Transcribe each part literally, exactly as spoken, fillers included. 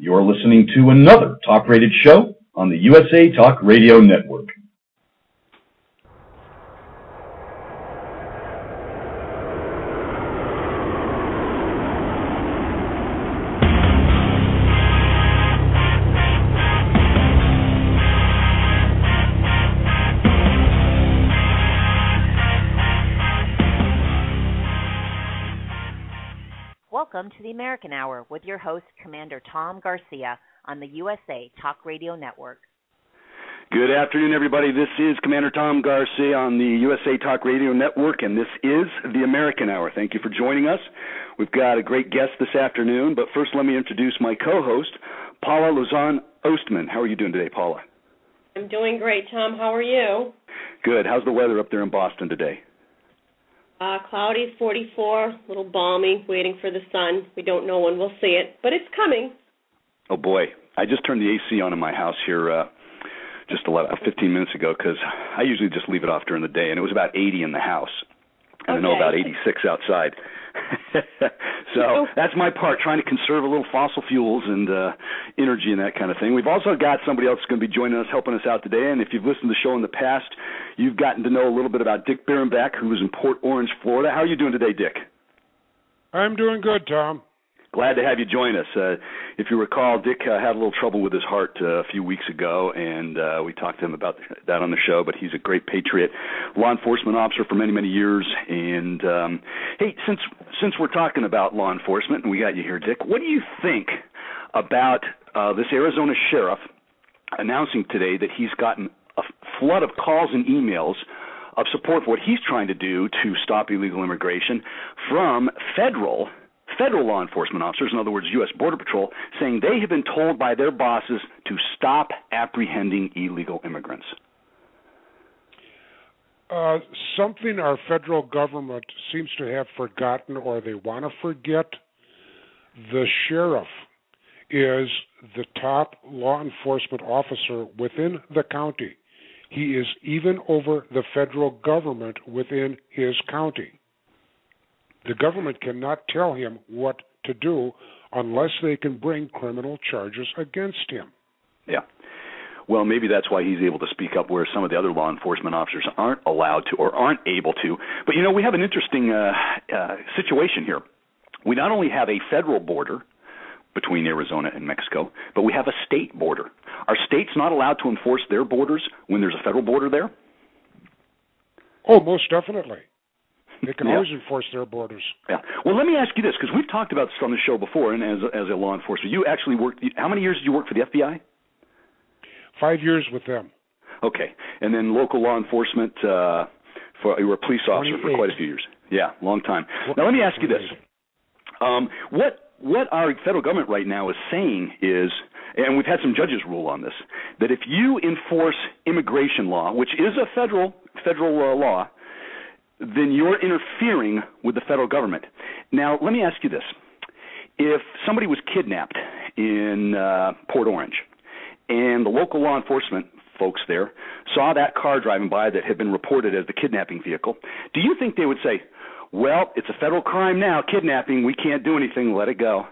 You're listening to another Talk-Rated show on the U S A Talk Radio Network. Welcome to the American Hour with your host, Commander Tom Garcia, on the U S A Talk Radio Network. Good afternoon, everybody. This is Commander Tom Garcia on the U S A Talk Radio Network, and this is the American Hour. Thank you for joining us. We've got a great guest this afternoon, but first let me introduce my co-host, Paula Luzon Ostman. How are you doing today, Paula? I'm doing great, Tom. How are you? Good. How's the weather up there in Boston today? Uh, cloudy, forty-four, a little balmy, waiting for the sun. We don't know when we'll see it, but it's coming. Oh, boy. I just turned the A C on in my house here uh, just eleven, fifteen minutes ago because I usually just leave it off during the day, and it was about eighty in the house. And okay. I know about eighty-six outside. So that's my part, trying to conserve a little fossil fuels and uh, energy and that kind of thing. We've also got somebody else going to be joining us, helping us out today. And if you've listened to the show in the past, you've gotten to know a little bit about Dick Birnbach, who is in Port Orange, Florida. How are you doing today, Dick? I'm doing good, Tom. Glad to have you join us. Uh, if you recall, Dick uh, had a little trouble with his heart uh, a few weeks ago, and uh, we talked to him about that on the show, but he's a great patriot, law enforcement officer for many, many years. And, um, hey, since since we're talking about law enforcement, and we got you here, Dick, what do you think about uh, this Arizona sheriff announcing today that he's gotten a flood of calls and emails of support for what he's trying to do to stop illegal immigration from federal Federal law enforcement officers, in other words, U S Border Patrol, saying they have been told by their bosses to stop apprehending illegal immigrants? Uh, something our federal government seems to have forgotten, or they want to forget. The sheriff is the top law enforcement officer within the county. He is even over the federal government within his county. The government cannot tell him what to do unless they can bring criminal charges against him. Yeah. Well, maybe that's why he's able to speak up where some of the other law enforcement officers aren't allowed to or aren't able to. But, you know, we have an interesting uh, uh, situation here. We not only have a federal border between Arizona and Mexico, but we have a state border. Are states not allowed to enforce their borders when there's a federal border there? Oh, most definitely. They can yeah. always enforce their borders. Yeah. Well, let me ask you this, because we've talked about this on the show before, and as as a law enforcer, you actually worked. How many years did you work for the F B I? Five years with them. Okay, and then local law enforcement. Uh, for you were a police officer for quite a few years. Yeah, long time. Now, let me ask you this: um, what what our federal government right now is saying is, and we've had some judges rule on this, that if you enforce immigration law, which is a federal federal uh, law, then you're interfering with the federal government. Now, let me ask you this. If somebody was kidnapped in uh, Port Orange and the local law enforcement folks there saw that car driving by that had been reported as the kidnapping vehicle, do you think they would say, well, it's a federal crime now, kidnapping, we can't do anything, let it go?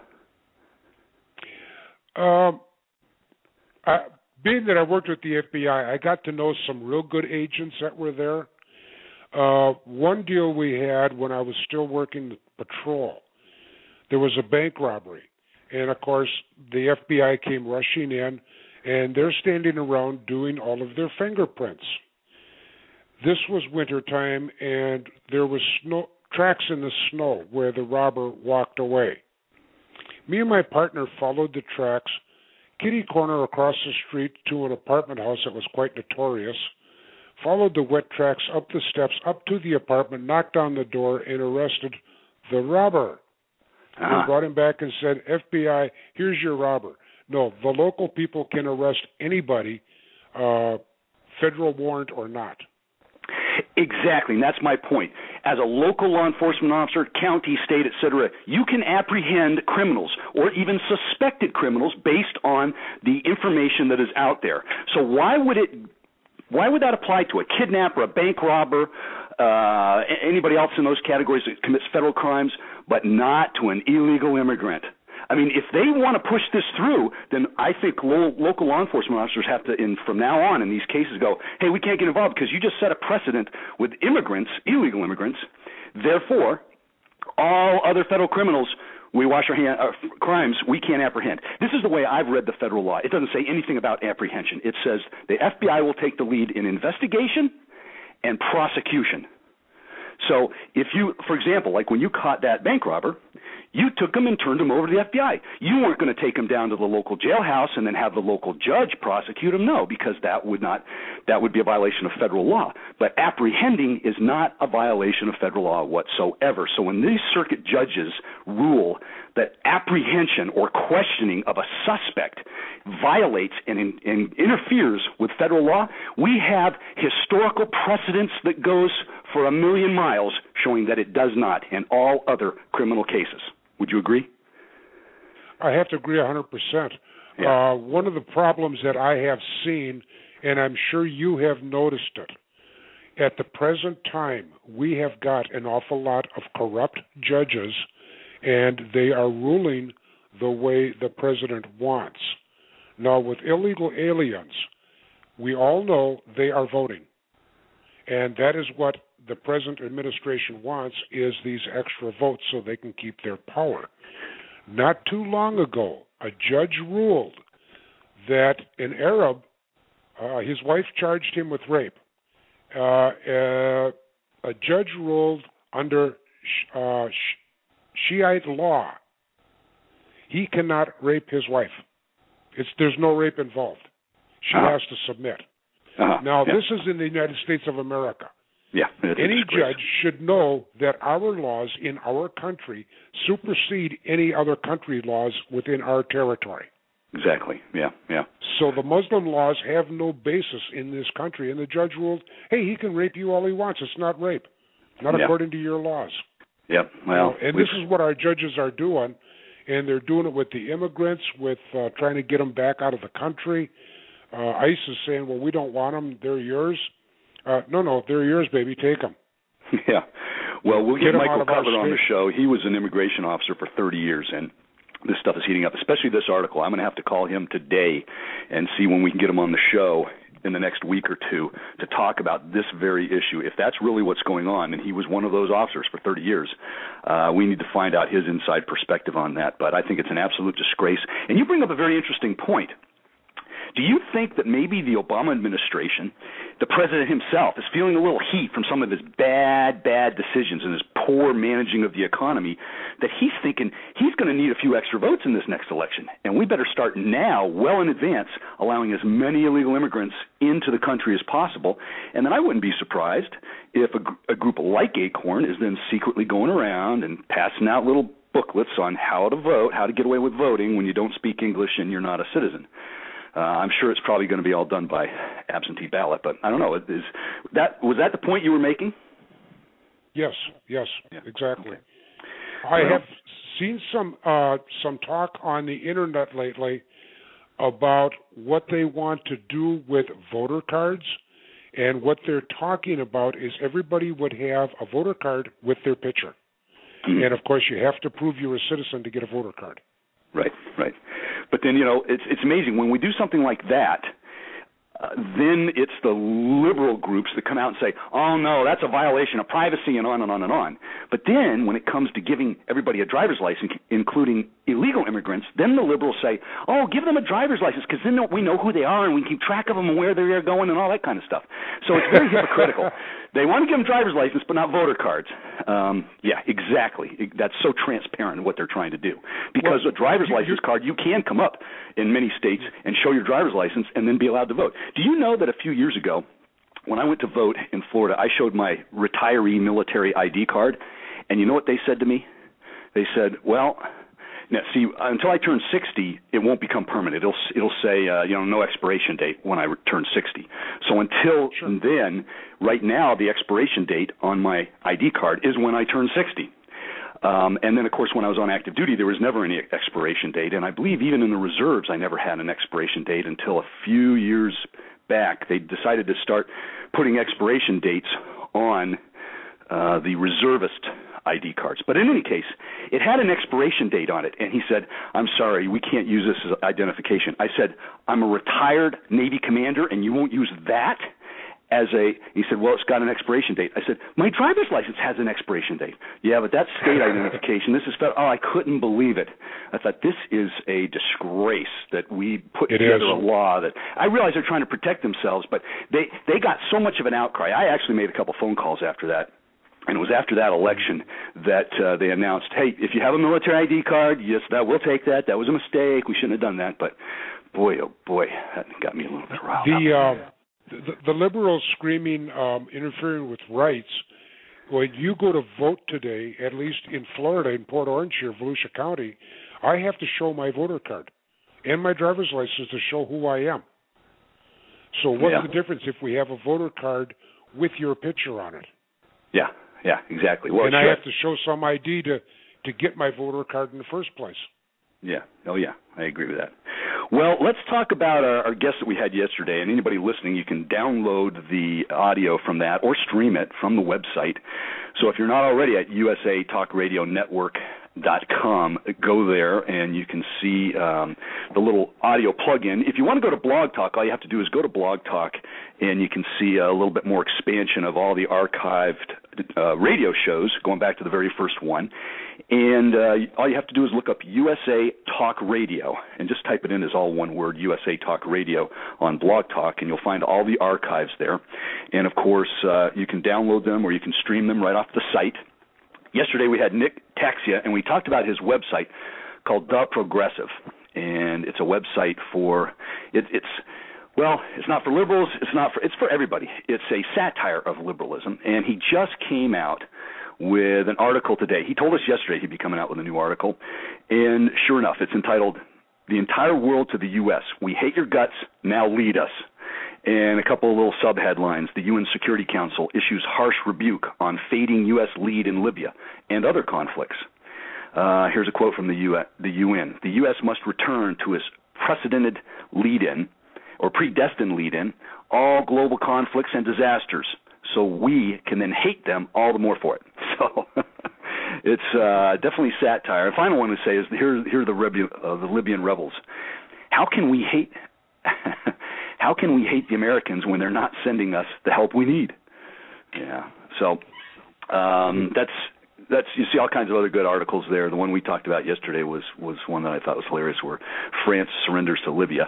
Um, I, being that I worked with the F B I, I got to know some real good agents that were there. Uh, one deal we had when I was still working the patrol, there was a bank robbery. And, of course, the F B I came rushing in, and they're standing around doing all of their fingerprints. This was wintertime, and there was snow, tracks in the snow where the robber walked away. Me and my partner followed the tracks, kitty corner across the street to an apartment house that was quite notorious, followed the wet tracks up the steps, up to the apartment, knocked on the door, and arrested the robber. Uh-huh. We brought him back and said, F B I, here's your robber. No, the local people can arrest anybody, uh, federal warrant or not. Exactly, and that's my point. As a local law enforcement officer, county, state, et cetera, you can apprehend criminals or even suspected criminals based on the information that is out there. So why would it Why would that apply to a kidnapper, a bank robber, uh, anybody else in those categories that commits federal crimes, but not to an illegal immigrant? I mean, if they want to push this through, then I think lo- local law enforcement officers have to, in, from now on in these cases, go, hey, we can't get involved because you just set a precedent with immigrants, illegal immigrants. Therefore, all other federal criminals, we wash our hand, uh, crimes, we can't apprehend. This is the way I've read the federal law. It doesn't say anything about apprehension. It says the F B I will take the lead in investigation and prosecution. So if you, for example, like when you caught that bank robber, you took him and turned him over to the F B I. You weren't going to take him down to the local jailhouse and then have the local judge prosecute him. No, because that would not, that would be a violation of federal law. But apprehending is not a violation of federal law whatsoever. So when these circuit judges rule that apprehension or questioning of a suspect violates and, in, and interferes with federal law, we have historical precedents that goes for a million miles showing that it does not in all other criminal cases. Would you agree? I have to agree one hundred percent. Yeah. Uh, one of the problems that I have seen, and I'm sure you have noticed it, at the present time, we have got an awful lot of corrupt judges, and they are ruling the way the president wants. Now, with illegal aliens, we all know they are voting, and that is what the present administration wants, is these extra votes so they can keep their power. Not too long ago, a judge ruled that an Arab, uh, his wife charged him with rape. Uh, uh, a judge ruled under uh, Shiite law, he cannot rape his wife. It's, there's no rape involved. She uh-huh. has to submit. Uh-huh. Now, yeah. this is in the United States of America. Yeah, any judge should know that our laws in our country supersede any other country laws within our territory. Exactly, yeah, yeah. So the Muslim laws have no basis in this country, and the judge ruled, hey, he can rape you all he wants. It's not rape, not yeah. according to your laws. Yep, well. You know, and this is what our judges are doing, and they're doing it with the immigrants, with uh, trying to get them back out of the country. Uh, ICE is saying, well, we don't want them, they're yours. Uh, no, no, they're yours, baby. Take them. Yeah. Well, we'll get, get Michael Cutler on the state. show. He was an immigration officer for thirty years, and this stuff is heating up, especially this article. I'm going to have to call him today and see when we can get him on the show in the next week or two to talk about this very issue. If that's really what's going on, and he was one of those officers for thirty years, uh, we need to find out his inside perspective on that. But I think it's an absolute disgrace. And you bring up a very interesting point. Do you think that maybe the Obama administration, the president himself, is feeling a little heat from some of his bad, bad decisions and his poor managing of the economy, that he's thinking he's going to need a few extra votes in this next election, and we better start now, well in advance, allowing as many illegal immigrants into the country as possible? And then I wouldn't be surprised if a, a group like Acorn is then secretly going around and passing out little booklets on how to vote, how to get away with voting when you don't speak English and you're not a citizen. Uh, I'm sure it's probably going to be all done by absentee ballot, but I don't know. Is that was that the point you were making? Yes, yes, yeah. exactly. Okay. I well, have seen some uh, some talk on the internet lately about what they want to do with voter cards, and what they're talking about is everybody would have a voter card with their picture, mm-hmm. and of course you have to prove you're a citizen to get a voter card. Right, right. But then, you know, it's it's amazing. When we do something like that, uh, then it's the liberal groups that come out and say, oh, no, that's a violation of privacy and on and on and on. But then when it comes to giving everybody a driver's license, including illegal immigrants, then the liberals say, oh, give them a driver's license because then we know who they are and we can keep track of them and where they're going and all that kind of stuff. So it's very hypocritical. They want to give them driver's license but not voter cards. Um, yeah, exactly. That's so transparent what they're trying to do. Because well, a driver's you, license card, you can come up in many states and show your driver's license and then be allowed to vote. Do you know that a few years ago, when I went to vote in Florida, I showed my retiree military I D card, and you know what they said to me? They said, well, now, see, until I turn sixty, it won't become permanent. It'll it'll say, uh, you know, no expiration date when I turn sixty. So until sure. then, right now, the expiration date on my I D card is when I turn sixty. Um, and then, of course, when I was on active duty, there was never any expiration date. And I believe even in the reserves, I never had an expiration date until a few years back. They decided to start putting expiration dates on uh, the reservist I D cards. But in any case, it had an expiration date on it, and he said, I'm sorry, we can't use this as identification. I said, I'm a retired Navy commander, and you won't use that as a, he said, well, it's got an expiration date. I said, my driver's license has an expiration date. Yeah, but that's state identification. This is federal. Oh, I couldn't believe it. I thought, this is a disgrace that we put it together is. a law that, I realize they're trying to protect themselves, but they, they got so much of an outcry. I actually made a couple phone calls after that. And it was after that election that uh, they announced, hey, if you have a military I D card, yes, that we'll take that. That was a mistake. We shouldn't have done that. But, boy, oh, boy, that got me a little bit riled the, up. Uh, the, the liberals screaming, um, interfering with rights, when you go to vote today, at least in Florida, in Port Orange here, Volusia County, I have to show my voter card and my driver's license to show who I am. So what's yeah. the difference if we have a voter card with your picture on it? Yeah. Yeah, exactly. Well, and I have to show some I D to, to get my voter card in the first place. Yeah. Oh, yeah. I agree with that. Well, let's talk about our, our guest that we had yesterday. And anybody listening, you can download the audio from that or stream it from the website. So if you're not already at U S A Talk Radio Network dot com, go there and you can see um, the little audio plug-in. If you want to go to Blog Talk, all you have to do is go to Blog Talk and you can see a little bit more expansion of all the archived uh, radio shows going back to the very first one. And uh, all you have to do is look up U S A Talk Radio and just type it in as all one word, U S A Talk Radio on Blog Talk, and you'll find all the archives there. And, of course, uh, you can download them or you can stream them right off the site. Yesterday we had Nick Taxia, and we talked about his website called The Progressive, and it's a website for it, it's well, it's not for liberals, it's not for it's for everybody. It's a satire of liberalism, and he just came out with an article today. He told us yesterday he'd be coming out with a new article, and sure enough, it's entitled "The Entire World to the U S We Hate Your Guts, Now Lead Us." And a couple of little sub-headlines. The U N Security Council issues harsh rebuke on fading U S lead in Libya and other conflicts. Uh, here's a quote from the, U- the U N. The U S must return to its precedented lead-in, or predestined lead-in, all global conflicts and disasters, so we can then hate them all the more for it. So it's uh, definitely satire. The final one to say is, here, here are the, Rebu- uh, the Libyan rebels. How can we hate... How can we hate the Americans when they're not sending us the help we need? Yeah. So um, that's that's you see all kinds of other good articles there. The one we talked about yesterday was, was one that I thought was hilarious, where France surrenders to Libya.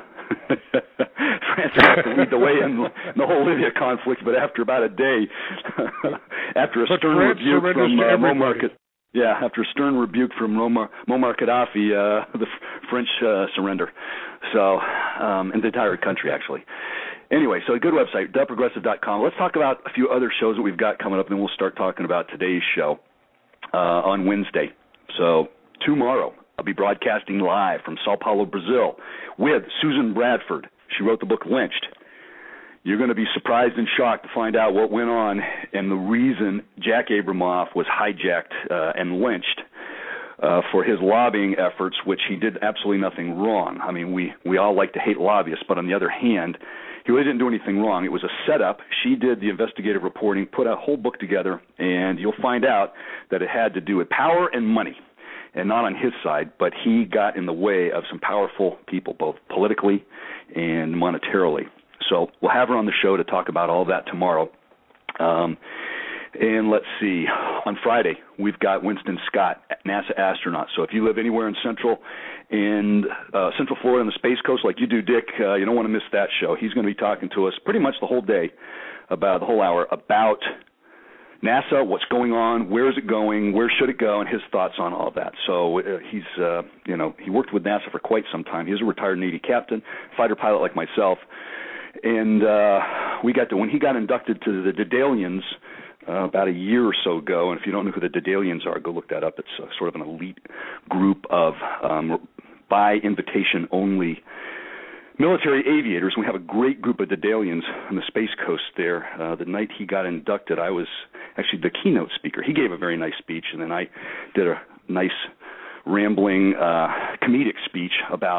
France has to lead the way in the whole Libya conflict, but after about a day, after a but stern France rebuke from uh, Muammar Gaddafi. Yeah, after a stern rebuke from Muammar, Muammar Gaddafi, uh, the F- French uh, surrender. So, um, and the entire country, actually. Anyway, so a good website, the progressive dot com. Let's talk about a few other shows that we've got coming up, and then we'll start talking about today's show uh, on Wednesday. So, tomorrow, I'll be broadcasting live from Sao Paulo, Brazil, with Susan Bradford. She wrote the book Lynched. You're going to be surprised and shocked to find out what went on and the reason Jack Abramoff was hijacked uh, and lynched uh, for his lobbying efforts, which he did absolutely nothing wrong. I mean, we, we all like to hate lobbyists, but on the other hand, he really didn't do anything wrong. It was a setup. She did the investigative reporting, put a whole book together, and you'll find out that it had to do with power and money, and not on his side, but he got in the way of some powerful people, both politically and monetarily. So we'll have her on the show to talk about all that tomorrow. Um, and let's see, on Friday, we've got Winston Scott, NASA astronaut. So if you live anywhere in Central and uh, Central Florida and the Space Coast like you do, Dick, uh, you don't want to miss that show. He's going to be talking to us pretty much the whole day, about the whole hour, about NASA, what's going on, where is it going, where should it go, and his thoughts on all of that. So uh, he's, uh, you know, he worked with NASA for quite some time. He's a retired Navy captain, fighter pilot like myself. And uh, we got to, when he got inducted to the Daedalians uh, about a year or so ago, and if you don't know who the Daedalians are, go look that up. It's uh, sort of an elite group of um, by invitation only military aviators. We have a great group of Daedalians on the Space Coast there. Uh, the night he got inducted, I was actually the keynote speaker. He gave a very nice speech, and then I did a nice rambling uh, comedic speech about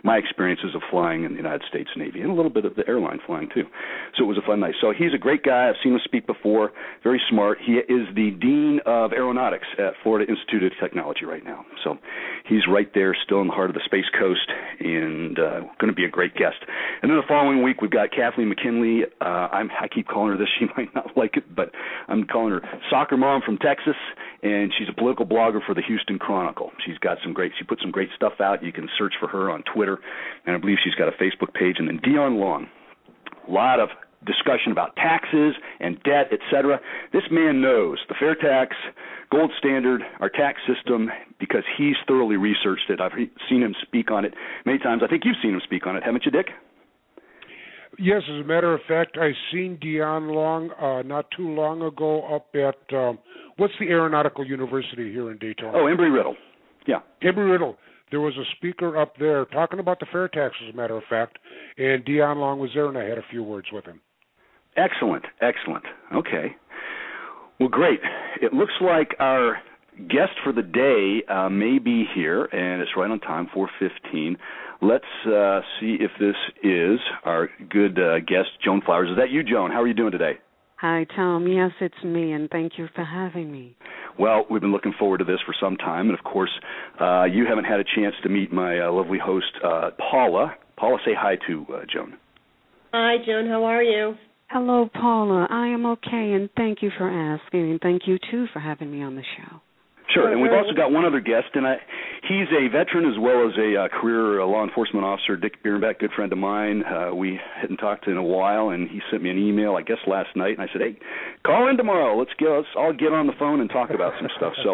my experiences of flying in the United States Navy and a little bit of the airline flying too. So it was a fun night. So he's a great guy. I've seen him speak before. Very smart. He is the Dean of Aeronautics at Florida Institute of Technology right now. So he's right there still in the heart of the Space Coast and uh, going to be a great guest. And then the following week, we've got Kathleen McKinley. Uh, I'm, I keep calling her this. She might not like it, but I'm calling her Soccer Mom from Texas, and she's a political blogger for the Houston Chronicle. She's got some great, she put some great stuff out. You can search for her on Twitter, and I believe she's got a Facebook page. And then Dion Long, a lot of discussion about taxes and debt, et cetera. This man knows the fair tax, gold standard, our tax system, because he's thoroughly researched it. I've seen him speak on it many times. I think you've seen him speak on it, haven't you, Dick? Yes, as a matter of fact, I seen Dion Long uh, not too long ago up at, um, what's the Aeronautical University here in Daytona? Oh, Embry-Riddle. Yeah. Embry-Riddle. There was a speaker up there talking about the fair tax, as a matter of fact, and Dion Long was there, and I had a few words with him. Excellent, excellent. Okay. Well, great. It looks like our guest for the day uh, may be here, and it's right on time, four fifteen. Let's uh, see if this is our good uh, guest, Joan Flowers. Is that you, Joan? How are you doing today? Hi, Tom. Yes, it's me, and thank you for having me. Well, we've been looking forward to this for some time, and of course, uh, you haven't had a chance to meet my uh, lovely host, uh, Paula. Paula, say hi to uh, Joan. Hi, Joan. How are you? Hello, Paula. I am okay, and thank you for asking, and thank you, too, for having me on the show. Sure, and we've also got one other guest, and I, he's a veteran as well as a uh, career uh, law enforcement officer, Dick Bierenbeck, good friend of mine. Uh, we hadn't talked in a while, and he sent me an email, I guess, last night, and I said, hey, call in tomorrow. Let's get let's all get on the phone and talk about some stuff. So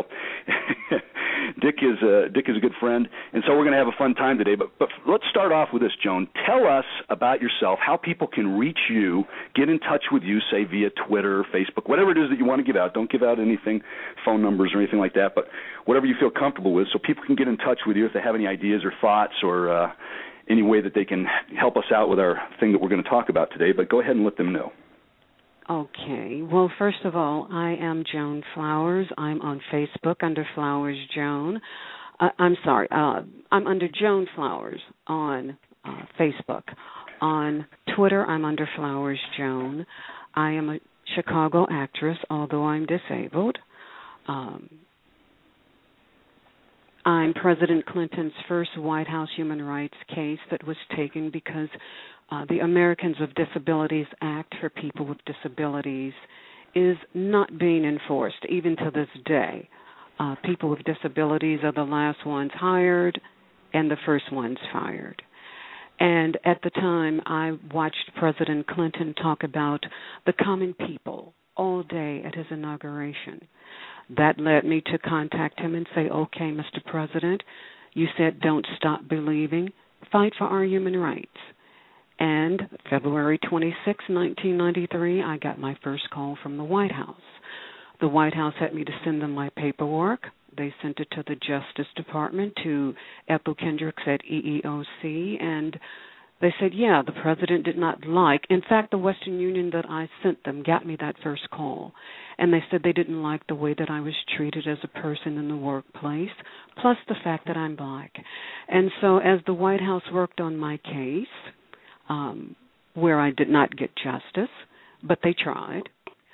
Dick is a, Dick is a good friend, and so we're going to have a fun time today. But, but let's start off with this, Joan. Tell us about yourself, how people can reach you, get in touch with you, say via Twitter, Facebook, whatever it is that you want to give out. Don't give out anything, phone numbers or anything like that, but whatever you feel comfortable with, so people can get in touch with you if they have any ideas or thoughts or uh, any way that they can help us out with our thing that we're going to talk about today. But go ahead and let them know. Okay. Well, first of all, I am Joan Flowers. I'm on Facebook under Flowers Joan. Uh, I'm sorry. Uh, I'm under Joan Flowers on uh, Facebook. On Twitter, I'm under Flowers Joan. I am a Chicago actress, although I'm disabled. Um, I'm President Clinton's first White House human rights case that was taken because uh, the Americans with Disabilities Act for people with disabilities is not being enforced, even to this day. Uh, people with disabilities are the last ones hired and the first ones fired. And at the time, I watched President Clinton talk about the common people all day at his inauguration. That led me to contact him and say, okay, Mister President, you said don't stop believing, fight for our human rights. And February twenty-sixth, nineteen ninety-three, I got my first call from the White House. The White House had me to send them my paperwork. They sent it to the Justice Department, to Ethel Kendricks at E E O C, and they said, yeah, the president did not like. In fact, the Western Union that I sent them got me that first call. And they said they didn't like the way that I was treated as a person in the workplace, plus the fact that I'm black. And so as the White House worked on my case, um, where I did not get justice, but they tried,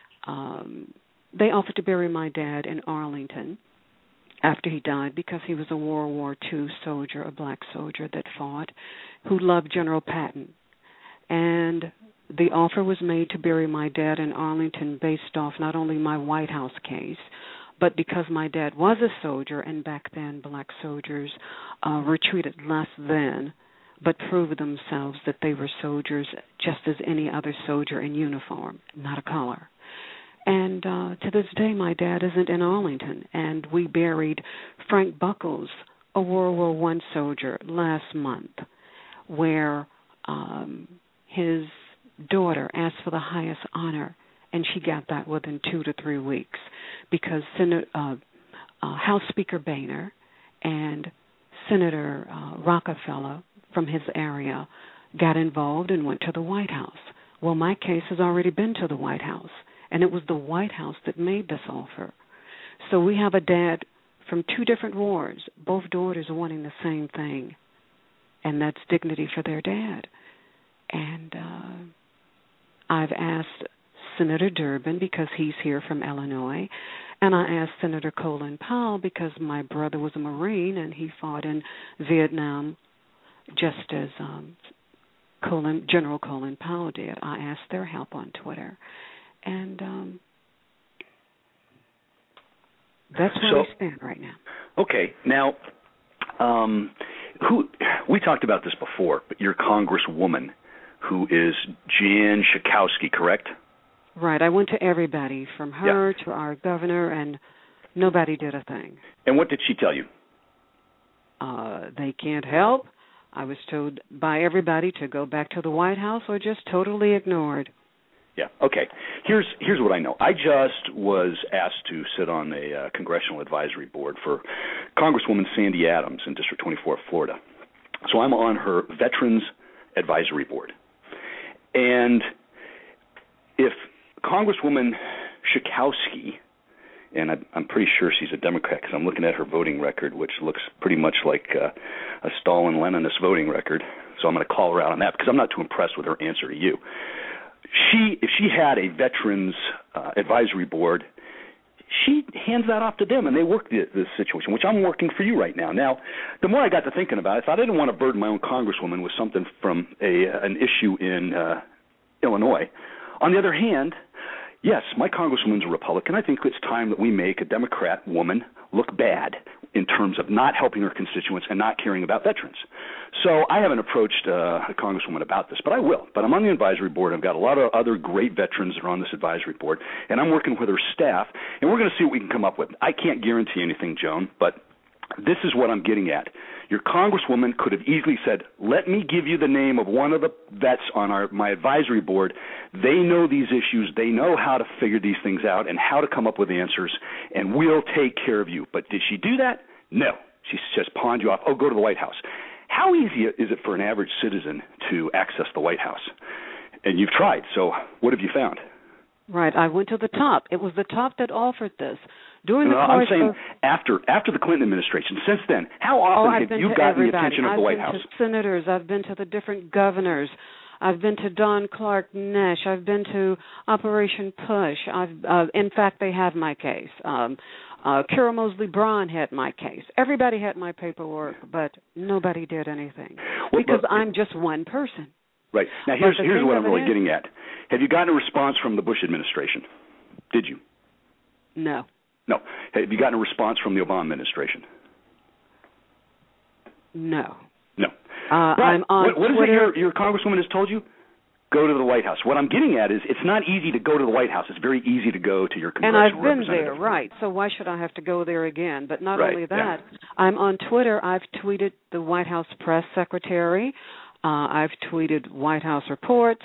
um, they offered to bury my dad in Arlington after he died because he was a World War Two soldier, a black soldier that fought, who loved General Patton. And the offer was made to bury my dad in Arlington based off not only my White House case, but because my dad was a soldier, and back then black soldiers uh, were treated less than, but proved themselves that they were soldiers just as any other soldier in uniform, not a color. And uh, to this day, my dad isn't in Arlington, and we buried Frank Buckles, a World War One soldier, last month, where um, his daughter asked for the highest honor, and she got that within two to three weeks because Senator, uh, uh, House Speaker Boehner and Senator uh, Rockefeller from his area got involved and went to the White House. Well, my case has already been to the White House, and it was the White House that made this offer. So we have a dad from two different wars, both daughters wanting the same thing. and that's dignity for their dad. And uh, I've asked Senator Durbin because he's here from Illinois, and I asked Senator Colin Powell because my brother was a Marine and he fought in Vietnam just as um, Colin, General Colin Powell did. I asked their help on Twitter, and um, that's where so, we stand right now. Okay, now, um, who we talked about this before, but your Congresswoman, who is Jan Schakowsky, correct? Right. I went to everybody, from her yeah. to our governor, and nobody did a thing. And what did she tell you? Uh, they can't help. I was told by everybody to go back to the White House or just totally ignored. Yeah, okay. Here's here's what I know. I just was asked to sit on a uh, congressional advisory board for Congresswoman Sandy Adams in District twenty-four of Florida. So I'm on her Veterans Advisory Board. And if Congresswoman Schakowsky, and I, I'm pretty sure she's a Democrat because I'm looking at her voting record, which looks pretty much like uh, a Stalin-Leninist voting record, so I'm going to call her out on that because I'm not too impressed with her answer to you. She, if she had a Veterans uh, Advisory Board, she hands that off to them, and they work the, the situation, which I'm working for you right now. Now, the more I got to thinking about it, I thought I didn't want to burden my own Congresswoman with something from a an issue in uh, Illinois. On the other hand, yes, my Congresswoman's a Republican. I think it's time that we make a Democrat woman look bad in terms of not helping her constituents and not caring about veterans. So I haven't approached uh, a Congresswoman about this, but I will. But I'm on the advisory board. I've got a lot of other great veterans that are on this advisory board, and I'm working with her staff, and we're going to see what we can come up with. I can't guarantee anything, Joan, but this is what I'm getting at. Your Congresswoman could have easily said, let me give you the name of one of the vets on our my advisory board. They know these issues. They know how to figure these things out and how to come up with answers, and we'll take care of you. But did she do that? No. She just pawned you off. Oh, go to the White House. How easy is it for an average citizen to access the White House? And you've tried, so what have you found? Right. I went to the top. It was the top that offered this. During the no, course I'm saying of, after after the Clinton administration. Since then, how often oh, have you gotten everybody. the attention of I've the White been House? To senators. I've been to the different governors. I've been to Don Clark Nash. I've been to Operation Push. I've, uh, in fact, they have my case. Um, uh, Kira Mosley Braun had my case. Everybody had my paperwork, but nobody did anything well, because but, I'm just one person. Right. Now, here's here's what I'm really is, getting at. Have you gotten a response from the Bush administration? Did you? No. No. Have you gotten a response from the Obama administration? No. No. Uh, I'm on what, what is it Twitter. your, your Congresswoman has told you? Go to the White House. What I'm getting at is it's not easy to go to the White House. It's very easy to go to your congressional And I've been representative. there, right. So why should I have to go there again? But not right, only that, yeah. I'm on Twitter. I've tweeted the White House press secretary. Uh, I've tweeted White House reports.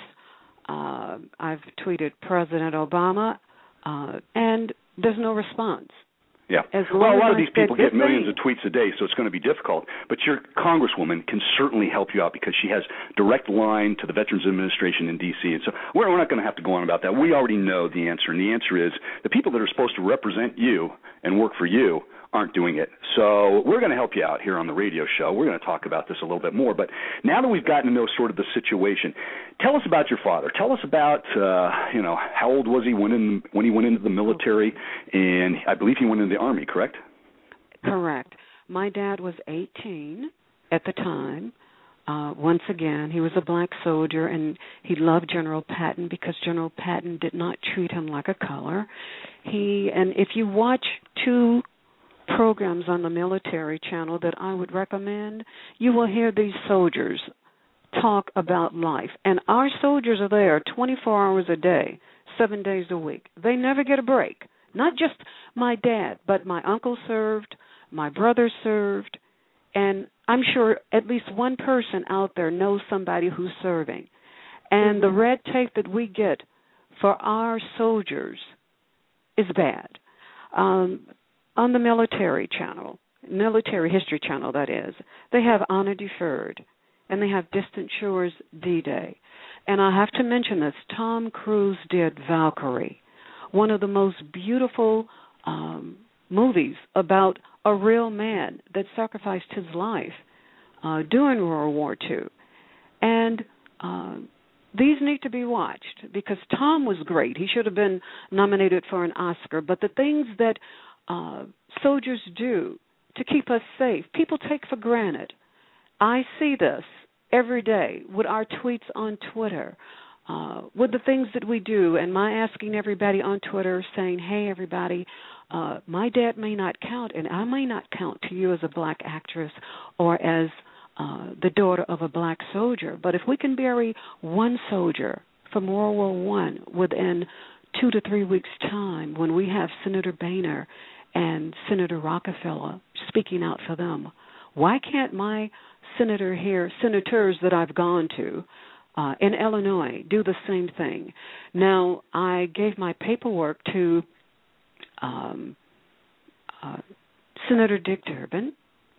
Uh, I've tweeted President Obama. Uh, and there's no response. Yeah. As well, a lot as of these said, people get millions thing. of tweets a day, so it's going to be difficult. But your Congresswoman can certainly help you out because she has direct line to the Veterans Administration in D C And so we're, we're not going to have to go on about that. We already know the answer, and the answer is the people that are supposed to represent you and work for you aren't doing it. So we're going to help you out here on the radio show. We're going to talk about this a little bit more. But now that we've gotten to know sort of the situation, tell us about your father. Tell us about, uh, you know, how old was he when, in, when he went into the military, and I believe he went into the Army, correct? Correct. My dad was eighteen at the time. Uh, once again, he was a black soldier, and he loved General Patton because General Patton did not treat him like a color. He and if you watch two programs on the military channel that I would recommend, you will hear these soldiers talk about life. And our soldiers are there twenty-four hours a day, seven days a week. They never get a break. Not just my dad, but my uncle served, my brother served, and I'm sure at least one person out there knows somebody who's serving. And the red tape that we get for our soldiers is bad. Um, on the military channel, military history channel, that is, they have Honor Deferred, and they have Distant Shores D-Day. And I have to mention this, Tom Cruise did Valkyrie, one of the most beautiful um, movies about a real man that sacrificed his life uh, during World War Two. And uh, these need to be watched because Tom was great. He should have been nominated for an Oscar. But the things that uh, soldiers do to keep us safe, people take for granted. I see this every day with our tweets on Twitter, uh, with the things that we do, and my asking everybody on Twitter saying, hey, everybody, uh, my dad may not count, and I may not count to you as a black actress or as uh, the daughter of a black soldier, but if we can bury one soldier from World War One within two to three weeks' time when we have Senator Boehner and Senator Rockefeller speaking out for them, why can't my senator here, senators that I've gone to uh, in Illinois, do the same thing? Now, I gave my paperwork to um, uh, Senator Dick Durbin,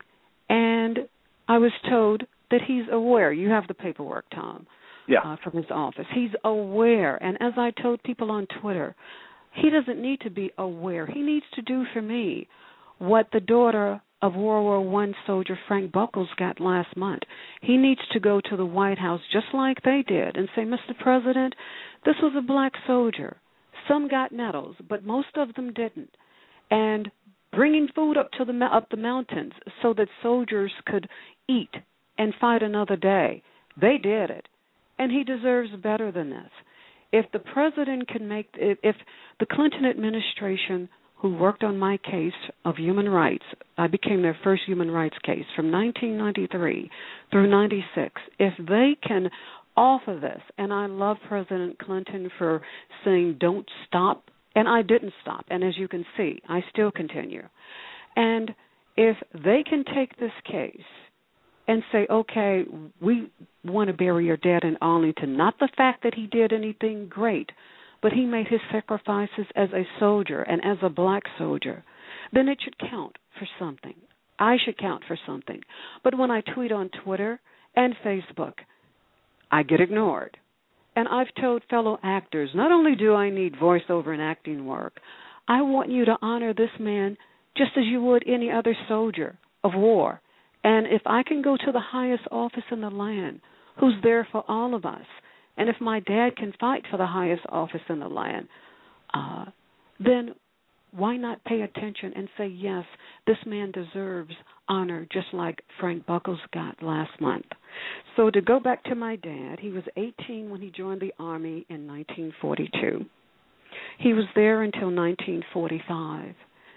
and I was told that he's aware. You have the paperwork, Tom, yeah. uh, from his office. He's aware, and as I told people on Twitter, he doesn't need to be aware. He needs to do for me what the daughter of World War One soldier Frank Buckles got last month. He needs to go to the White House just like they did and say, Mister President, this was a black soldier. Some got medals, but most of them didn't. And bringing food up to the up the mountains so that soldiers could eat and fight another day, they did it. And he deserves better than this. If the president can make, if, if the Clinton administration, who worked on my case of human rights, I became their first human rights case from nineteen ninety-three through ninety-six, if they can offer this, and I love President Clinton for saying don't stop, and I didn't stop, and as you can see, I still continue. And if they can take this case and say, okay, we want to bury your dad in Arlington, not the fact that he did anything great, but he made his sacrifices as a soldier and as a black soldier, then it should count for something. I should count for something. But when I tweet on Twitter and Facebook, I get ignored. And I've told fellow actors, not only do I need voiceover and acting work, I want you to honor this man just as you would any other soldier of war. And if I can go to the highest office in the land, who's there for all of us, and if my dad can fight for the highest office in the land, uh, then why not pay attention and say, yes, this man deserves honor just like Frank Buckles got last month. So to go back to my dad, he was eighteen when he joined the Army in nineteen forty-two. He was there until nineteen forty-five.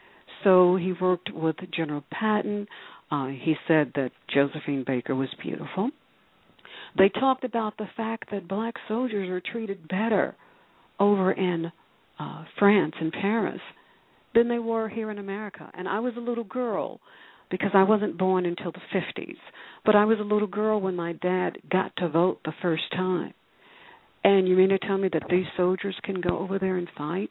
So he worked with General Patton. Uh, he said that Josephine Baker was beautiful. They talked about the fact that black soldiers are treated better over in uh, France and Paris than they were here in America. And I was a little girl because I wasn't born until the fifties. But I was a little girl when my dad got to vote the first time. And you mean to tell me that these soldiers can go over there and fight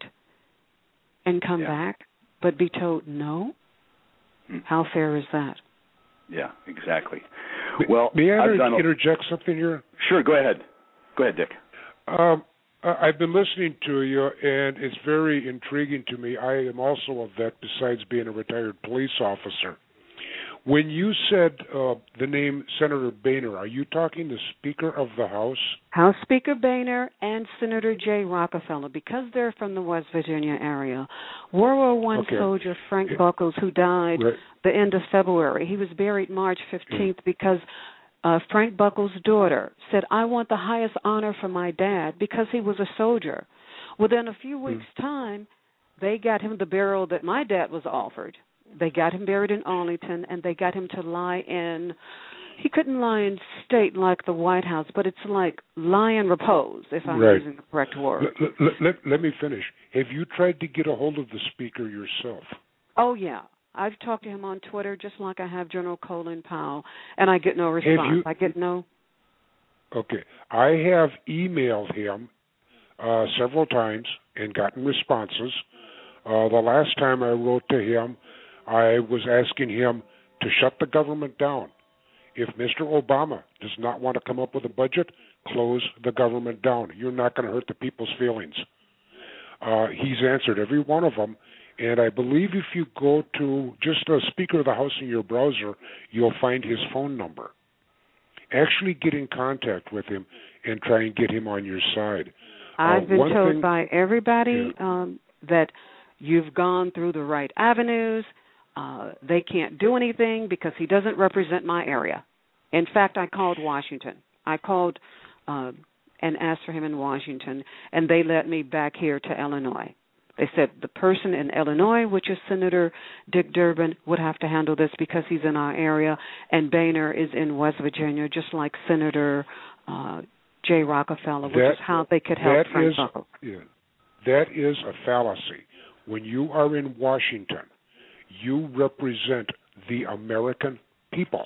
and come yeah. back but be told no? Hmm. How fair is that? Yeah, exactly. Well, may I I've done interject something here? Sure, go ahead. Go ahead, Dick. Um, I've been listening to you, and it's very intriguing to me. I am also a vet, besides being a retired police officer. When you said uh, the name Senator Boehner, are you talking the Speaker of the House? House Speaker Boehner and Senator Jay Rockefeller, because they're from the West Virginia area. World War One okay. soldier Frank yeah. Buckles, who died right. the end of February. He was buried March fifteenth mm. because uh, Frank Buckles' daughter said, I want the highest honor for my dad because he was a soldier. Within a few weeks' mm. time, they got him the burial that my dad was offered. They got him buried in Arlington, and they got him to lie in, he couldn't lie in state like the White House, but it's like lie in repose, if I'm right. using the correct word. Let, let, let, let me finish. Have you tried to get a hold of the Speaker yourself? Oh, yeah. I've talked to him on Twitter just like I have General Colin Powell, and I get no response. You, I get no... Okay. I have emailed him uh, several times and gotten responses. Uh, the last time I wrote to him, I was asking him to shut the government down. If Mister Obama does not want to come up with a budget, close the government down. You're not going to hurt the people's feelings. Uh, he's answered every one of them, and I believe if you go to just the Speaker of the House in your browser, you'll find his phone number. actually get in contact with him and try and get him on your side. I've uh, been told thing, by everybody yeah. um, that you've gone through the right avenues. Uh, they can't do anything because he doesn't represent my area. In fact, I called Washington. I called uh, and asked for him in Washington, and they led me back here to Illinois. They said the person in Illinois, which is Senator Dick Durbin, would have to handle this because he's in our area, and Boehner is in West Virginia, just like Senator uh, Jay Rockefeller, which that, is how they could help that Frank is, Buckles. Yeah, that is a fallacy. When you are in Washington, you represent the American people.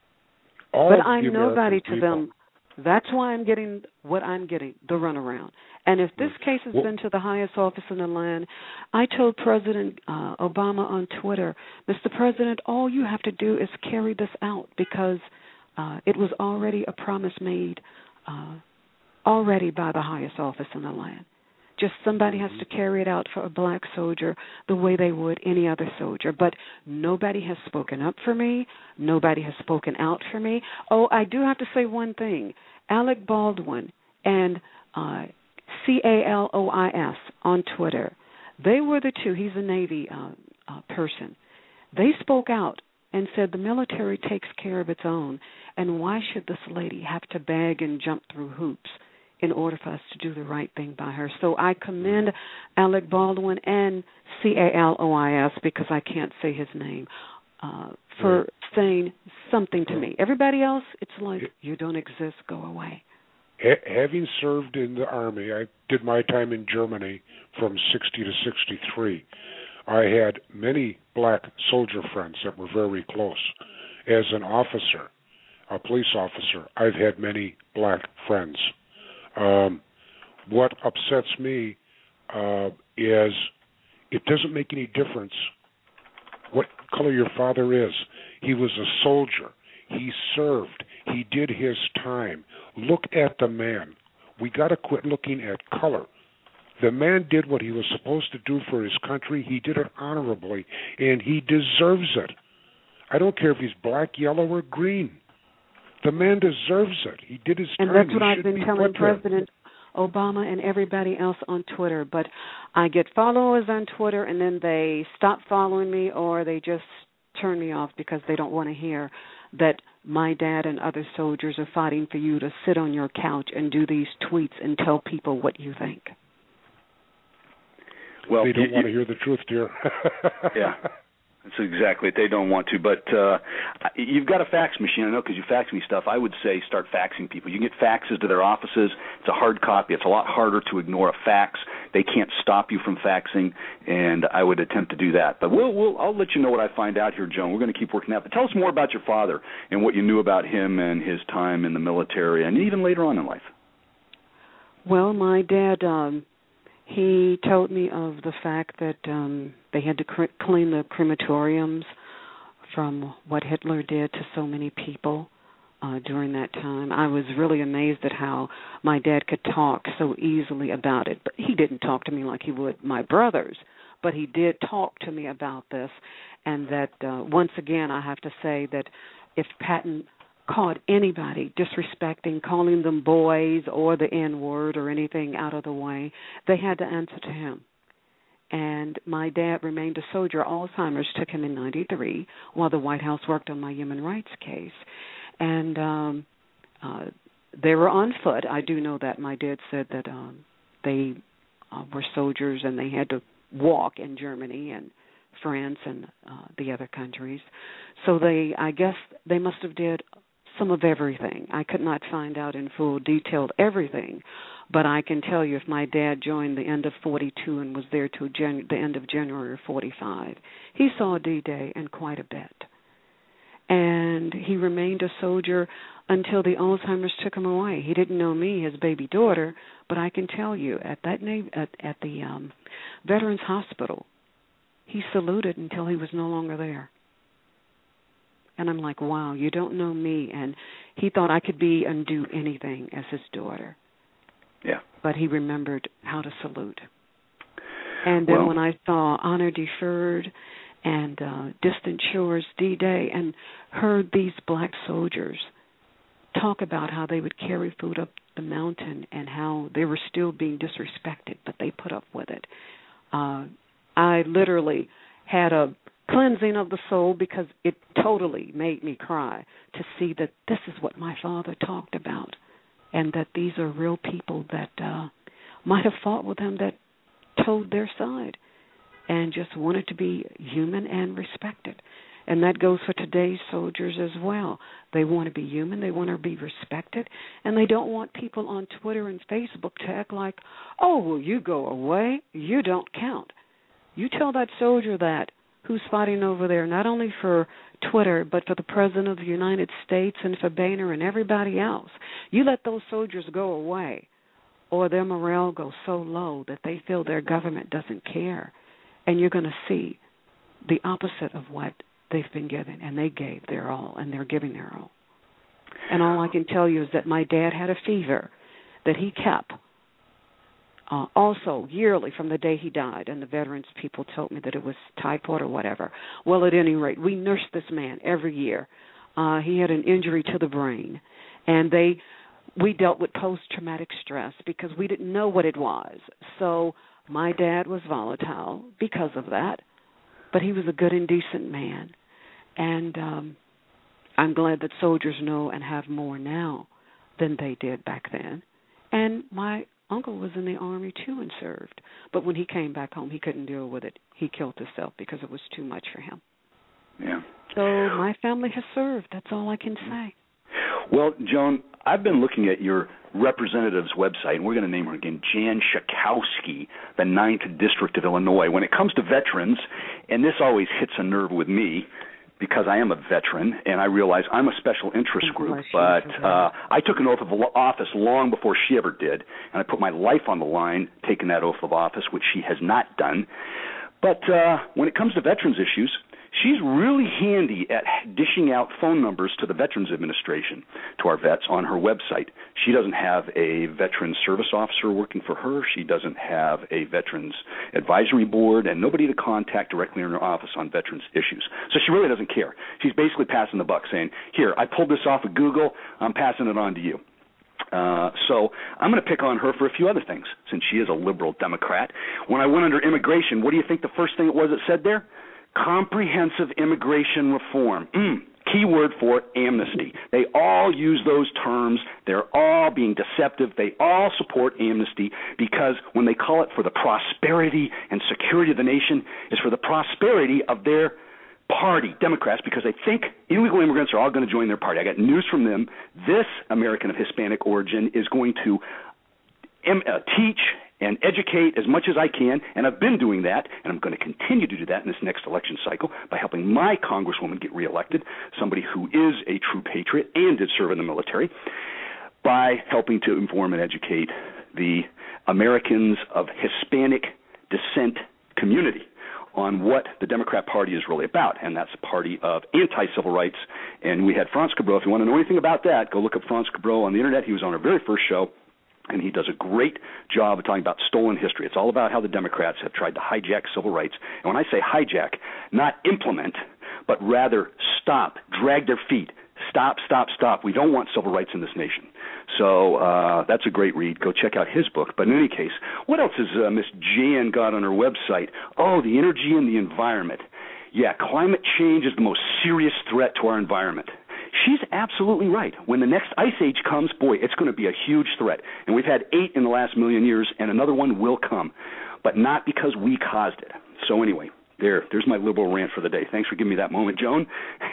All but I'm the nobody American to people. them. That's why I'm getting what I'm getting, the runaround. And if this case has well, been to the highest office in the land, I told President uh, Obama on Twitter, Mister President, all you have to do is carry this out because uh, it was already a promise made uh, already by the highest office in the land. Just somebody has to carry it out for a black soldier the way they would any other soldier. But nobody has spoken up for me. Nobody has spoken out for me. Oh, I do have to say one thing. Alec Baldwin and uh, C A L O I S on Twitter, they were the two. He's a Navy uh, uh, person. They spoke out and said the military takes care of its own, and why should this lady have to beg and jump through hoops in order for us to do the right thing by her? So I commend Alec Baldwin and C A L O I S, because I can't say his name, uh, for right. saying something to me. Everybody else, it's like, you don't exist, go away. Having served in the Army, I did my time in Germany from sixty to sixty-three. I had many black soldier friends that were very close. As an officer, a police officer, I've had many black friends. Um, what upsets me uh, is it doesn't make any difference what color your father is. He was a soldier. He served. He did his time. Look at the man. We got to quit looking at color. The man did what he was supposed to do for his country. He did it honorably, and he deserves it. I don't care if he's black, yellow, or green. The man deserves it. He did his and time. And that's what he I've been telling President Obama and everybody else on Twitter. But I get followers on Twitter, and then they stop following me, or they just turn me off because they don't want to hear that my dad and other soldiers are fighting for you to sit on your couch and do these tweets and tell people what you think. Well, they don't you, want to hear the truth, dear. Yeah, that's exactly it. They don't want to. But uh, you've got a fax machine, I know, because you fax me stuff. I would say start faxing people. You can get faxes to their offices. It's a hard copy. It's a lot harder to ignore a fax. They can't stop you from faxing, and I would attempt to do that. But we'll, we'll, I'll let you know what I find out here, Joan. We're going to keep working that. But tell us more about your father and what you knew about him and his time in the military and even later on in life. Well, my dad... Um He told me of the fact that um, they had to cr- clean the crematoriums from what Hitler did to so many people uh, during that time. I was really amazed at how my dad could talk so easily about it. But he didn't talk to me like he would my brothers, but he did talk to me about this. And that, uh, once again, I have to say that if Patton caught anybody disrespecting, calling them boys or the N-word or anything out of the way, they had to answer to him. And my dad remained a soldier. Alzheimer's took him in ninety-three while the White House worked on my human rights case. And um, uh, they were on foot. I do know that. My dad said that um, they uh, were soldiers and they had to walk in Germany and France and uh, the other countries. So they, I guess they must have did some of everything. I could not find out in full detailed everything, but I can tell you if my dad joined the end of forty-two and was there till Jan- the end of January of forty-five, he saw D-Day and quite a bit. And he remained a soldier until the Alzheimer's took him away. He didn't know me, his baby daughter, but I can tell you at that na- at, at the um, Veterans Hospital, he saluted until he was no longer there. And I'm like, wow, you don't know me. And he thought I could be and do anything as his daughter. Yeah. But he remembered how to salute. And then well, when I saw Honor Deferred and uh, Distant Shores, D-Day, and heard these black soldiers talk about how they would carry food up the mountain and how they were still being disrespected, but they put up with it. Uh, I literally had a cleansing of the soul because it totally made me cry to see that this is what my father talked about, and that these are real people that uh, might have fought with him, that toed their side and just wanted to be human and respected. And that goes for today's soldiers as well. They want to be human, they want to be respected, and they don't want people on Twitter and Facebook to act like, oh, well, you go away, you don't count. You tell that soldier that who's fighting over there, not only for Twitter, but for the President of the United States and for Boehner and everybody else. You let those soldiers go away, or their morale goes so low that they feel their government doesn't care. And you're going to see the opposite of what they've been given, and they gave their all, and they're giving their all. And all I can tell you is that my dad had a fever that he kept uh, also yearly from the day he died, and the veterans people told me that it was typhoid or whatever. Well, at any rate, we nursed this man every year. Uh, he had an injury to the brain, and they we dealt with post-traumatic stress because we didn't know what it was. So my dad was volatile because of that, but he was a good and decent man. And um, I'm glad that soldiers know and have more now than they did back then. And my uncle was in the Army, too, and served. But when he came back home, he couldn't deal with it. He killed himself because it was too much for him. Yeah. So my family has served. That's all I can say. Well, Joan, I've been looking at your representative's website, and we're going to name her again, Jan Schakowsky, the ninth District of Illinois. When it comes to veterans, and this always hits a nerve with me, because I am a veteran, and I realize I'm a special interest group, but uh, I took an oath of office long before she ever did, and I put my life on the line taking that oath of office, which she has not done. But uh, when it comes to veterans issues, she's really handy at dishing out phone numbers to the Veterans Administration, to our vets, on her website. She doesn't have a Veterans Service Officer working for her. She doesn't have a Veterans Advisory Board, and nobody to contact directly in her office on veterans issues. So she really doesn't care. She's basically passing the buck, saying, here, I pulled this off of Google. I'm passing it on to you. Uh, so I'm going to pick on her for a few other things, since she is a liberal Democrat. When I went under immigration, what do you think the first thing it was that said there? Comprehensive immigration reform. Mm, key word for amnesty. They all use those terms. They're all being deceptive. They all support amnesty because when they call it for the prosperity and security of the nation, it's for the prosperity of their party, Democrats, because they think illegal immigrants are all going to join their party. I got news from them. This American of Hispanic origin is going to em- uh, teach and educate as much as I can, and I've been doing that, and I'm going to continue to do that in this next election cycle by helping my congresswoman get reelected, somebody who is a true patriot and did serve in the military, by helping to inform and educate the Americans of Hispanic descent community on what the Democrat Party is really about, and that's a party of anti-civil rights. And we had Franz Cabral. If you want to know anything about that, go look up Franz Cabral on the Internet. He was on our very first show, and he does a great job of talking about stolen history. It's all about how the Democrats have tried to hijack civil rights. And when I say hijack, not implement, but rather stop, drag their feet, stop, stop, stop. We don't want civil rights in this nation. So uh, that's a great read. Go check out his book. But in any case, what else has uh, Miss Jan got on her website? Oh, the energy and the environment. Yeah, climate change is the most serious threat to our environment. She's absolutely right. When the next ice age comes, boy, it's going to be a huge threat. And we've had eight in the last million years, and another one will come, but not because we caused it. So anyway, there, there's my liberal rant for the day. Thanks for giving me that moment, Joan.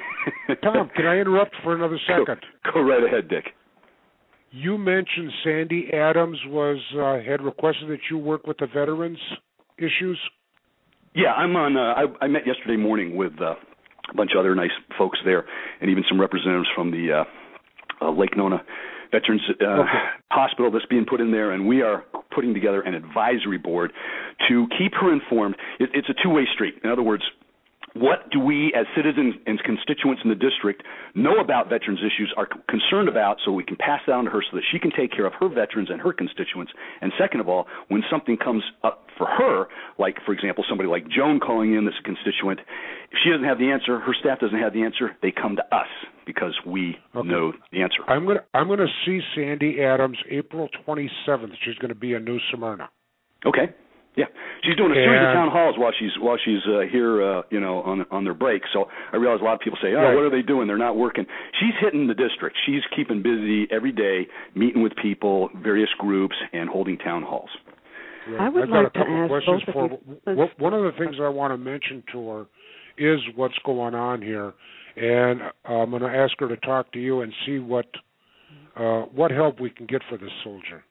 Tom, can I interrupt for another second? Go, go right ahead, Dick. You mentioned Sandy Adams was uh, had requested that you work with the veterans issues. Yeah, I'm on. Uh, I, I met yesterday morning with uh, a bunch of other nice folks there, and even some representatives from the uh, uh, Lake Nona Veterans uh, okay. Hospital that's being put in there, and we are putting together an advisory board to keep her informed. It, it's a two-way street. In other words, What do we, as citizens and constituents in the district, know about veterans issues, are concerned about, so we can pass that on to her so that she can take care of her veterans and her constituents? And second of all, when something comes up for her, like, for example, somebody like Joan calling in that's a constituent, if she doesn't have the answer, her staff doesn't have the answer, they come to us because we okay. know the answer. I'm going to I'm going to see Sandy Adams April twenty-seventh. She's going to be in New Smyrna. Okay. Yeah, she's doing a and, series of town halls while she's while she's uh, here, uh, you know, on on their break. So I realize a lot of people say, "Oh, right. what are they doing? They're not working." She's hitting the district. She's keeping busy every day, meeting with people, various groups, and holding town halls. Right. I would I've like got a couple to ask questions both for. of you. One of the things I want to mention to her is what's going on here, and I'm going to ask her to talk to you and see what uh, what help we can get for this soldier.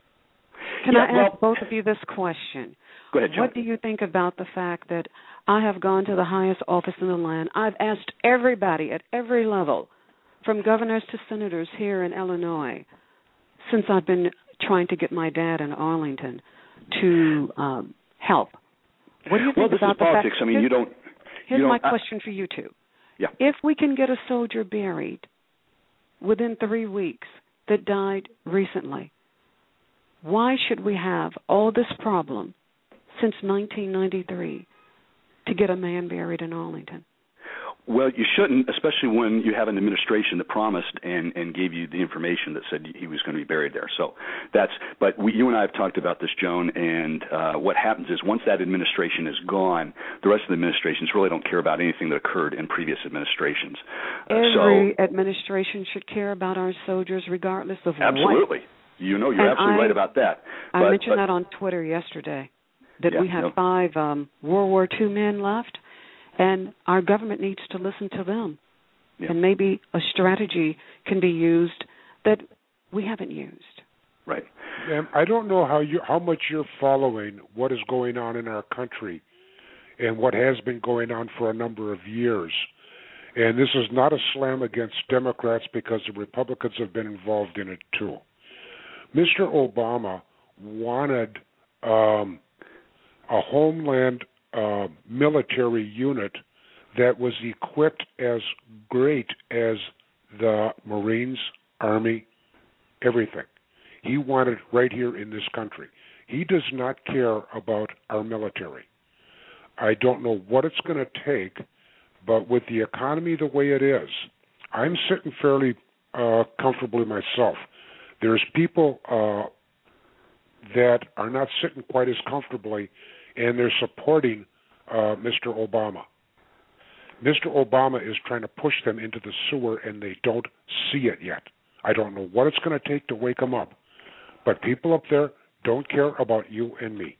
Can yeah, I well, ask both of you this question? Go ahead, John. What do you think about the fact that I have gone to the highest office in the land? I've asked everybody at every level, from governors to senators here in Illinois, since I've been trying to get my dad in Arlington to um, help. What do you think well, this about is the politics. fact? I mean, you don't. Here's you my don't, question I, for you two. Yeah. If we can get a soldier buried within three weeks that died recently, why should we have all this problem since nineteen ninety-three to get a man buried in Arlington? Well, you shouldn't, especially when you have an administration that promised and, and gave you the information that said he was going to be buried there. So that's, but we, you and I have talked about this, Joan, and uh, what happens is once that administration is gone, the rest of the administrations really don't care about anything that occurred in previous administrations. Uh, Every so, administration should care about our soldiers regardless of absolutely. what. You know, you're and absolutely I, right about that. I but, mentioned but, that on Twitter yesterday, that yeah, we have no. five um, World War Two men left, and our government needs to listen to them. Yeah. And maybe a strategy can be used that we haven't used. Right. Ma'am, I don't know how you how much you're following what is going on in our country and what has been going on for a number of years. And this is not a slam against Democrats because the Republicans have been involved in it too. Mister Obama wanted um, a homeland uh, military unit that was equipped as great as the Marines, Army, everything. He wanted right here in this country. He does not care about our military. I don't know what it's going to take, but with the economy the way it is, I'm sitting fairly uh, comfortably myself. There's people uh, that are not sitting quite as comfortably, and they're supporting uh, Mister Obama. Mister Obama is trying to push them into the sewer, and they don't see it yet. I don't know what it's going to take to wake them up, but people up there don't care about you and me.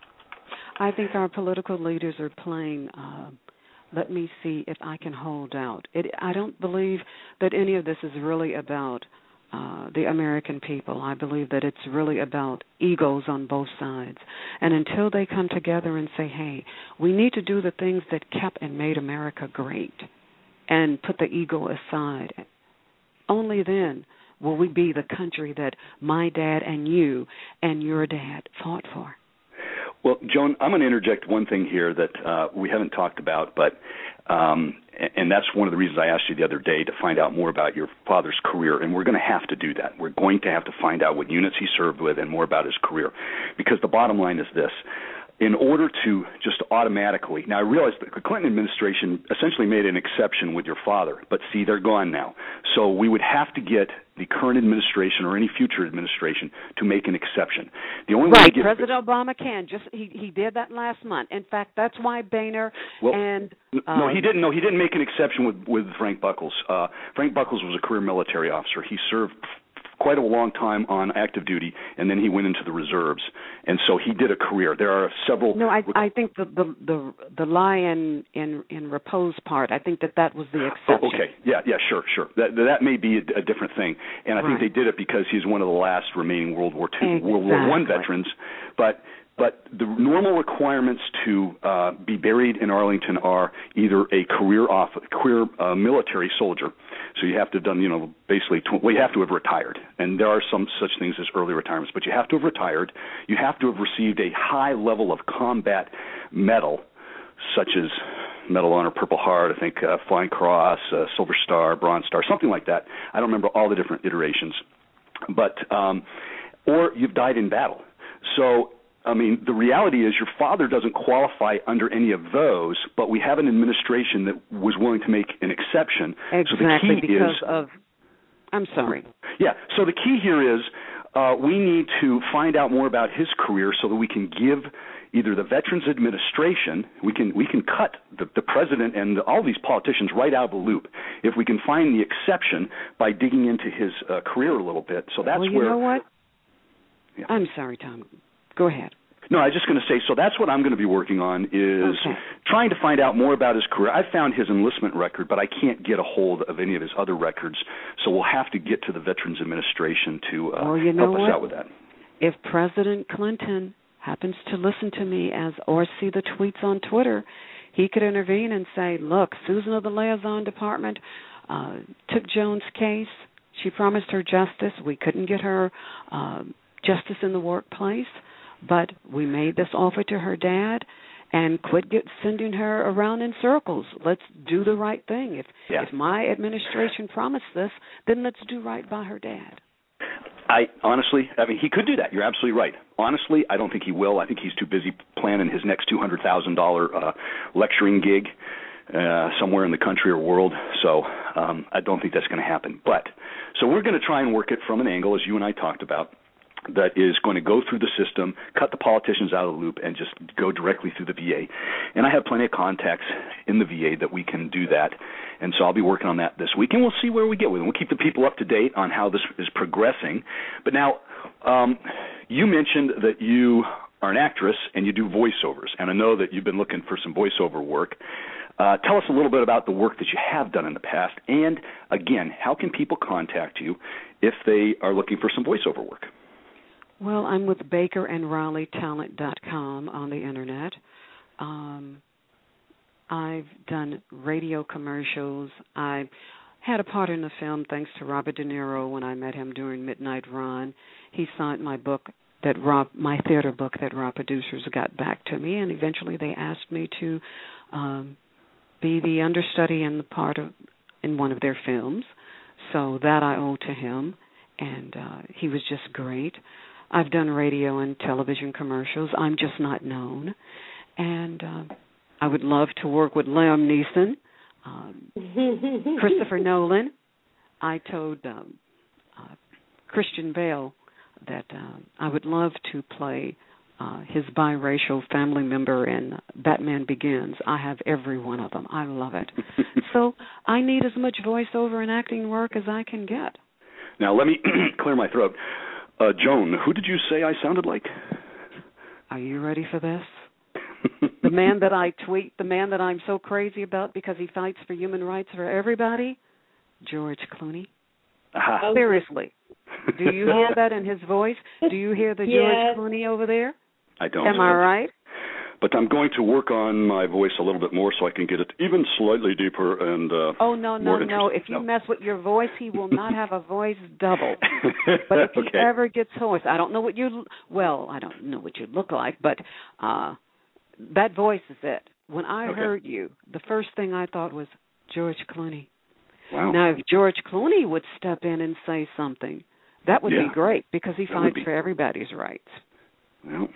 I think our political leaders are playing, uh, let me see if I can hold out. It, I don't believe that any of this is really about Uh, the American people. I believe that it's really about egos on both sides. And until they come together and say, hey, we need to do the things that kept and made America great and put the ego aside, only then will we be the country that my dad and you and your dad fought for. Well, Joan, I'm going to interject one thing here that uh, we haven't talked about, but um, and that's one of the reasons I asked you the other day to find out more about your father's career, and we're going to have to do that. We're going to have to find out what units he served with and more about his career, because the bottom line is this. In order to just automatically, now I realize that the Clinton administration essentially made an exception with your father, but see, they're gone now. So we would have to get the current administration or any future administration to make an exception. The only right, way to get President Obama can. Just he he did that last month. In fact, that's why Boehner well, and um, no, he didn't. No, he didn't make an exception with with Frank Buckles. Uh, Frank Buckles was a career military officer. He served quite a long time on active duty, and then he went into the reserves, and so he did a career. There are several. No, I I think the the the, the lie in, in in repose part. I think that that was the exception. Oh, okay, yeah, yeah, sure, sure. That that may be a, a different thing, and I right. think they did it because he's one of the last remaining World War Two, exactly. World War One veterans, but. But the normal requirements to uh, be buried in Arlington are either a career off, career uh, military soldier, so you have to have done, you know, basically, tw- well, you have to have retired, and there are some such things as early retirements, but you have to have retired. You have to have received a high level of combat medal, such as Medal of Honor, Purple Heart, I think uh, Flying Cross, uh, Silver Star, Bronze Star, something like that. I don't remember all the different iterations. But um, or you've died in battle. So, I mean, the reality is your father doesn't qualify under any of those, but we have an administration that was willing to make an exception. Exactly, so the key because is, of, I'm sorry. Yeah, so the key here is uh, we need to find out more about his career so that we can give either the Veterans Administration, we can we can cut the, the president and all these politicians right out of the loop if we can find the exception by digging into his uh, career a little bit. So that's well, you where. know what? Yeah. I'm sorry, Tom. Go ahead. No, I was just going to say, so that's what I'm going to be working on is okay. trying to find out more about his career. I found his enlistment record, but I can't get a hold of any of his other records, so we'll have to get to the Veterans Administration to uh, well, you know help us what? out with that. If President Clinton happens to listen to me as or see the tweets on Twitter, he could intervene and say, look, Susan of the Liaison Department uh, took Joan's case. She promised her justice. We couldn't get her uh, justice in the workplace, but we made this offer to her dad and quit get, sending her around in circles. Let's do the right thing. If, yeah. if my administration promised this, then let's do right by her dad. I honestly, I mean, he could do that. You're absolutely right. Honestly, I don't think he will. I think he's too busy planning his next two hundred thousand dollars uh, lecturing gig uh, somewhere in the country or world. So um, I don't think that's going to happen. But so we're going to try and work it from an angle, as you and I talked about, that is going to go through the system, cut the politicians out of the loop, and just go directly through the V A. And I have plenty of contacts in the V A that we can do that. And so I'll be working on that this week, and we'll see where we get with it. We'll keep the people up to date on how this is progressing. But now, um, you mentioned that you are an actress and you do voiceovers, and I know that you've been looking for some voiceover work. Uh, tell us a little bit about the work that you have done in the past, and, again, how can people contact you if they are looking for some voiceover work? Well, I'm with Baker and Rowley Talent dot com on the Internet. Um, I've done radio commercials. I had a part in the film thanks to Robert De Niro when I met him during Midnight Run. He signed my book, that Rob, my theater book that Raw Producers got back to me, and eventually they asked me to um, be the understudy in the part of in one of their films. So that I owe to him, and uh, he was just great. I've done radio and television commercials. I'm just not known. And uh, I would love to work with Liam Neeson, um, Christopher Nolan. I told um, uh, Christian Bale that uh, I would love to play uh, his biracial family member in Batman Begins. I have every one of them. I love it. So I need as much voiceover and acting work as I can get. Now, let me clear my throat. Uh, Joan, who did you say I sounded like? Are you ready for this? The man that I tweet, the man that I'm so crazy about because he fights for human rights for everybody, George Clooney. Aha. Seriously. Do you hear that in his voice? Do you hear the Yes. George Clooney over there? I don't. Am I right? But I'm going to work on my voice a little bit more so I can get it even slightly deeper and uh, Oh, no, no, more no. interesting. If you no. mess with your voice, he will not have a voice double. But if okay. he ever gets hoarse, I don't know what you, well, I don't know what you look like, but uh, that voice is it. When I okay. heard you, the first thing I thought was George Clooney. Wow. Now, if George Clooney would step in and say something, that would yeah. be great because he That would fights be. for everybody's rights. Well,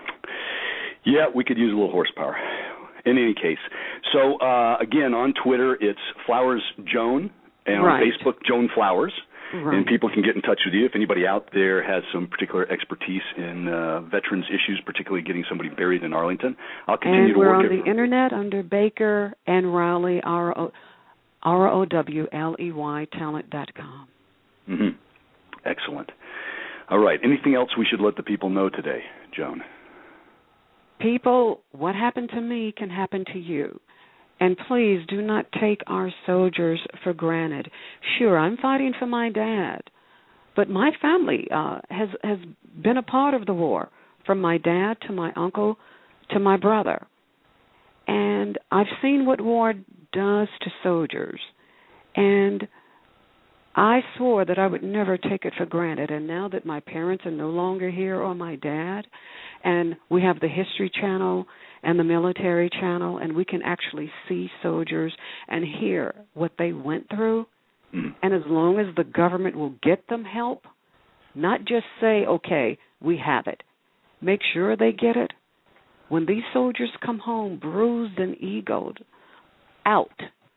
yeah, we could use a little horsepower. In any case, so uh, again, on Twitter, it's Flowers Joan, and right. on Facebook, Joan Flowers. Right. And people can get in touch with you if anybody out there has some particular expertise in uh, veterans issues, particularly getting somebody buried in Arlington. I'll continue and to we're work on it. the Internet under Baker and Rowley, R O W L E Y, talent dot com. Mm-hmm. Excellent. All right. Anything else we should let the people know today, Joan? People, what happened to me can happen to you. And please do not take our soldiers for granted. Sure, I'm fighting for my dad, but my family uh, has has been a part of the war, from my dad to my uncle to my brother. And I've seen what war does to soldiers. And I swore that I would never take it for granted. And now that my parents are no longer here or my dad, and we have the History Channel and the military channel, and we can actually see soldiers and hear what they went through. Mm. And as long as the government will get them help, not just say, okay, we have it. Make sure they get it. When these soldiers come home bruised and egoed, out,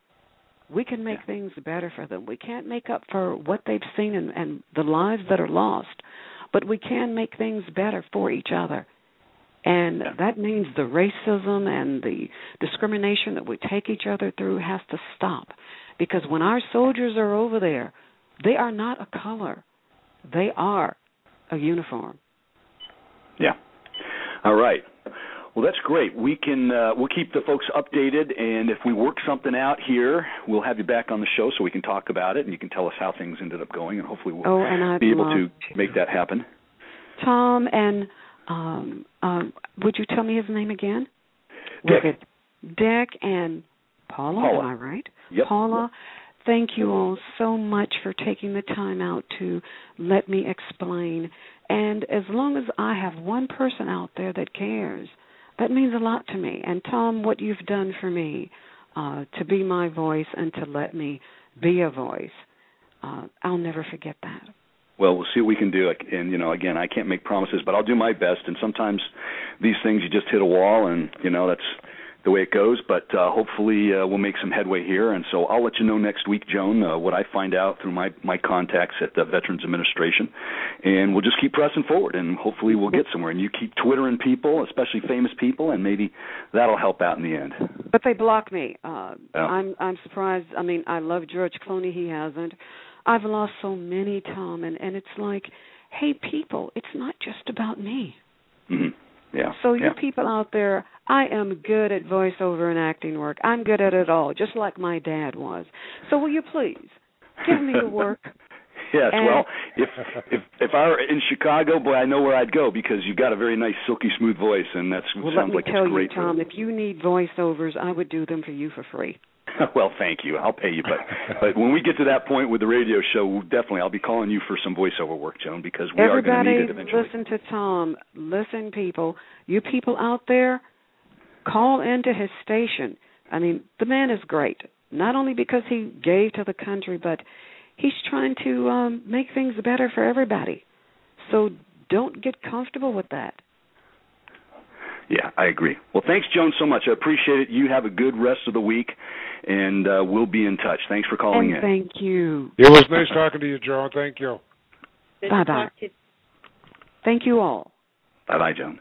we can make things better for them. We can't make up for what they've seen and, and the lives that are lost, but we can make things better for each other. And yeah. that means the racism and the discrimination that we take each other through has to stop. Because when our soldiers are over there, they are not a color. They are a uniform. Yeah. All right. Well, that's great. We can uh, we'll keep the folks updated, and if we work something out here, we'll have you back on the show so we can talk about it, and you can tell us how things ended up going, and hopefully we'll oh, and be able to, to make that happen. Tom, and um, um, would you tell me his name again? Dick. Dick and Paula, Paula. Am I right? Yep. Paula, thank you all so much for taking the time out to let me explain. And as long as I have one person out there that cares, that means a lot to me. And, Tom, what you've done for me uh, to be my voice and to let me be a voice, uh, I'll never forget that. Well, we'll see what we can do. And, you know, again, I can't make promises, but I'll do my best. And sometimes these things, you just hit a wall, and, you know, that's the way it goes. But uh, hopefully uh, we'll make some headway here. And so I'll let you know next week, Joan, uh, what I find out through my, my contacts at the Veterans Administration. And we'll just keep pressing forward, and hopefully we'll get somewhere. And you keep Twittering people, especially famous people, and maybe that'll help out in the end. But they block me. Uh, oh. I'm I'm surprised. I mean, I love George Clooney. He hasn't. I've lost so many, Tom, and, and it's like, hey, people, it's not just about me. Mm-hmm. Yeah. So you yeah. people out there, I am good at voiceover and acting work. I'm good at it all, just like my dad was. So will you please give me the work? Yes, and well, if if if I were in Chicago, boy, I know where I'd go, because you've got a very nice, silky smooth voice, and that well, sounds like it's great. Well, let me tell you, Tom, if you need voiceovers, I would do them for you for free. Well, thank you. I'll pay you, but but when we get to that point with the radio show, definitely I'll be calling you for some voiceover work, Joan, because we Everybody are going to need it eventually. Listen to Tom. Listen, people. You people out there, call into his station. I mean, the man is great, not only because he gave to the country, but he's trying to um, make things better for everybody. So don't get comfortable with that. Yeah, I agree. Well, thanks, Joan, so much. I appreciate it. You have a good rest of the week, and uh, we'll be in touch. Thanks for calling and in. Thank you. It was nice talking to you, Joan. Thank you. Bye-bye. Thank you all. Bye-bye, Joan.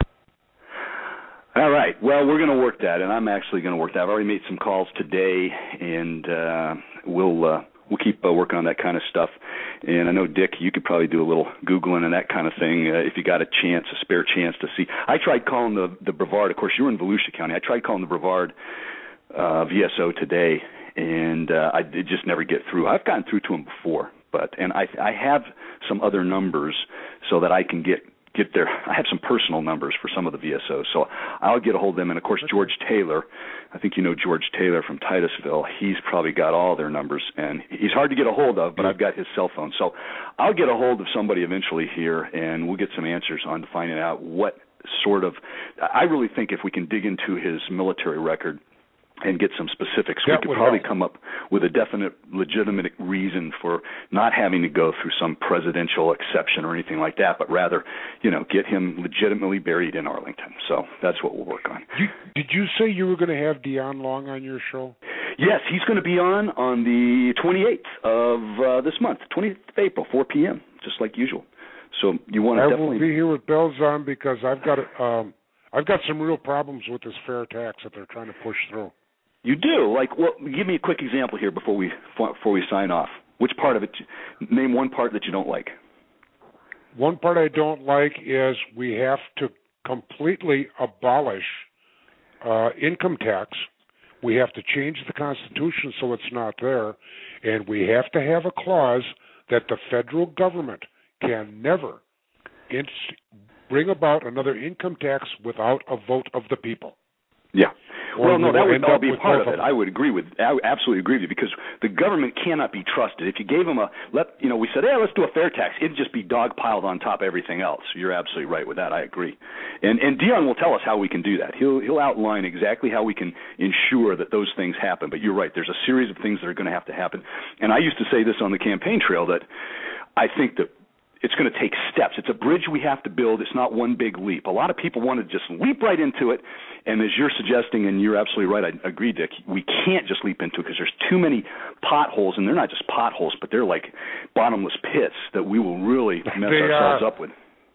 All right. Well, we're going to work that, and I'm actually going to work that. I've already made some calls today, and uh, we'll uh, we'll keep uh, working on that kind of stuff. And I know, Dick, you could probably do a little Googling and that kind of thing uh, if you got a chance, a spare chance to see. I tried calling the, the Brevard. Of course, you're in Volusia County. I tried calling the Brevard uh, V S O today, and uh, I did just never get through. I've gotten through to them before, but and I I have some other numbers so that I can get get their, I have some personal numbers for some of the V S Os, so I'll get a hold of them. And, of course, George Taylor, I think you know George Taylor from Titusville, he's probably got all their numbers, and he's hard to get a hold of, but I've got his cell phone. So I'll get a hold of somebody eventually here, and we'll get some answers on finding out what sort of, I really think if we can dig into his military record and get some specifics, that we could probably help. come up with a definite, legitimate reason for not having to go through some presidential exception or anything like that, but rather, you know, get him legitimately buried in Arlington. So that's what we'll work on. You, did you say you were going to have Dion Long on your show? Yes, he's going to be on on the twenty-eighth of uh, this month, twentieth of April, four p.m., just like usual. So you want to I definitely... will be here with bells on because I've got um, I've got some real problems with this fair tax that they're trying to push through. You do? Like, well, give me a quick example here before we before we sign off. Which part of it, name one part that you don't like. One part I don't like is we have to completely abolish uh, income tax. We have to change the Constitution so it's not there, and we have to have a clause that the federal government can never inst- bring about another income tax without a vote of the people. Yeah. Well, no, that would all be part of of it. I would agree with, I would absolutely agree with you, because the government cannot be trusted. If you gave them a, let, you know, we said, hey, let's do a fair tax, it'd just be dogpiled on top of everything else. You're absolutely right with that. I agree. And and Dion will tell us how we can do that. He'll he'll outline exactly how we can ensure that those things happen. But you're right. There's a series of things that are going to have to happen. And I used to say this on the campaign trail, that I think that it's going to take steps. It's a bridge we have to build. It's not one big leap. A lot of people want to just leap right into it, and as you're suggesting, and you're absolutely right, I agree, Dick, we can't just leap into it because there's too many potholes, and they're not just potholes, but they're like bottomless pits that we will really mess they, ourselves uh, up with.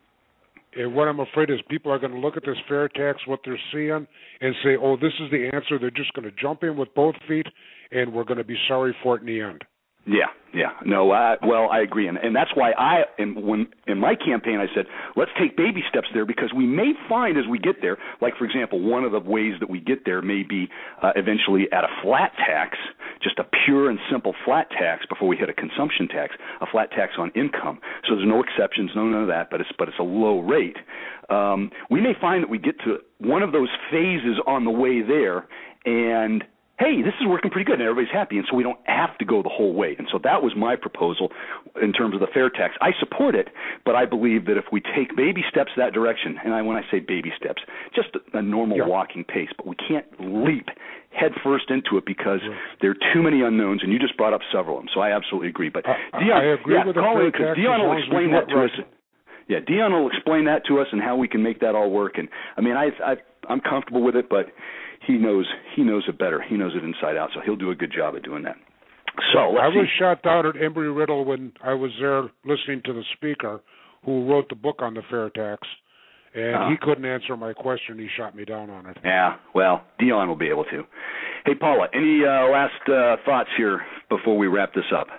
And what I'm afraid is people are going to look at this fair tax, what they're seeing, and say, oh, this is the answer. They're just going to jump in with both feet, and we're going to be sorry for it in the end. Yeah, yeah. No, I, well, I agree. And, and that's why I, in, when, in my campaign, I said, let's take baby steps there, because we may find as we get there, like, for example, one of the ways that we get there may be uh, eventually at a flat tax, just a pure and simple flat tax before we hit a consumption tax, a flat tax on income. So there's no exceptions, no none of that, but it's, but it's a low rate. Um, we may find that we get to one of those phases on the way there, and hey, this is working pretty good, and everybody's happy, and so we don't have to go the whole way. And so that was my proposal in terms of the fair tax. I support it, but I believe that if we take baby steps that direction, and I, when I say baby steps, just a, a normal yeah. walking pace, but we can't leap head first into it because yeah. there are too many unknowns, and you just brought up several of them, so I absolutely agree. But uh, Dion, I agree yeah, with call the in, because Dion will explain that to right. us. Yeah, Dion will explain that to us and how we can make that all work. And I mean, I, I I'm comfortable with it, but he knows he knows it better. He knows it inside out, so he'll do a good job at doing that. So let's I was see. shot down at Embry-Riddle when I was there listening to the speaker who wrote the book on the fair tax, and uh, he couldn't answer my question. He shot me down on it. Yeah, well, Dion will be able to. Hey, Paula, any uh, last uh, thoughts here before we wrap this up?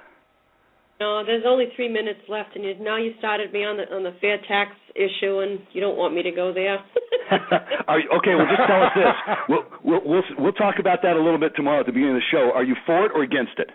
No, there's only three minutes left, and you, now you started me on the on the fair tax issue, and you don't want me to go there. Are you, okay, well, just tell us this. We'll, we'll we'll we'll talk about that a little bit tomorrow at the beginning of the show. Are you for it or against it?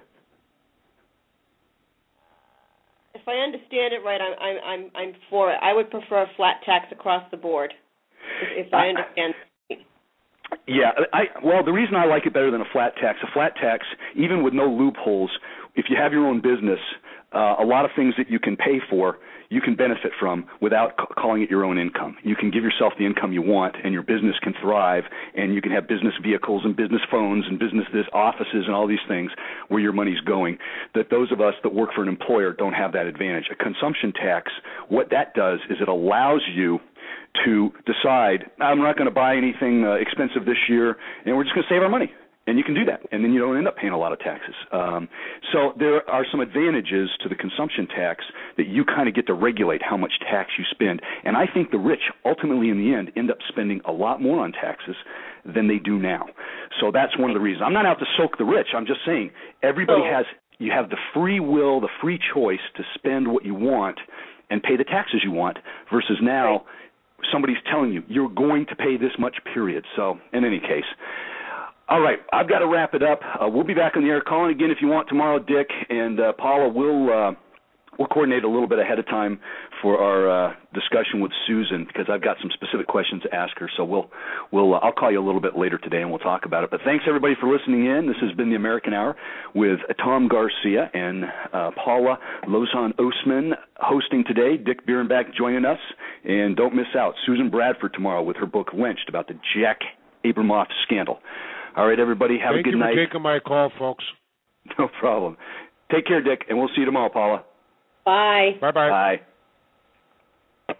If I understand it right, I'm I'm I'm, I'm for it. I would prefer a flat tax across the board. If, if I understand. Yeah, I well, the reason I like it better than a flat tax, a flat tax, even with no loopholes, if you have your own business, uh, a lot of things that you can pay for, you can benefit from without c- calling it your own income. You can give yourself the income you want, and your business can thrive, and you can have business vehicles and business phones and business this, offices and all these things where your money's going. That those of us that work for an employer don't have that advantage. A consumption tax, what that does is it allows you to decide, I'm not going to buy anything uh, expensive this year, and we're just going to save our money. And you can do that, and then you don't end up paying a lot of taxes. Um, so there are some advantages to the consumption tax that you kind of get to regulate how much tax you spend. And I think the rich, ultimately in the end, end up spending a lot more on taxes than they do now. So that's one of the reasons. I'm not out to soak the rich. I'm just saying everybody oh. has, you have the free will, the free choice to spend what you want and pay the taxes you want, versus now right. somebody's telling you you're going to pay this much, period. So in any case, all right, I've got to wrap it up. Uh, we'll be back on the air. Call in again if you want tomorrow, Dick, and uh, Paula, we'll, uh, we'll coordinate a little bit ahead of time for our uh, discussion with Susan, because I've got some specific questions to ask her. So we'll, we'll, uh, I'll call you a little bit later today, and we'll talk about it. But thanks, everybody, for listening in. This has been the American Hour with Tom Garcia and uh, Paula Lozon-Ostman hosting today. Dick Bierenbach joining us. And don't miss out, Susan Bradford tomorrow with her book, Lynched, about the Jack Abramoff scandal. All right, everybody, have Thank a good night. Thank you for taking my call, folks. No problem. Take care, Dick, and we'll see you tomorrow, Paula. Bye. Bye-bye. Bye.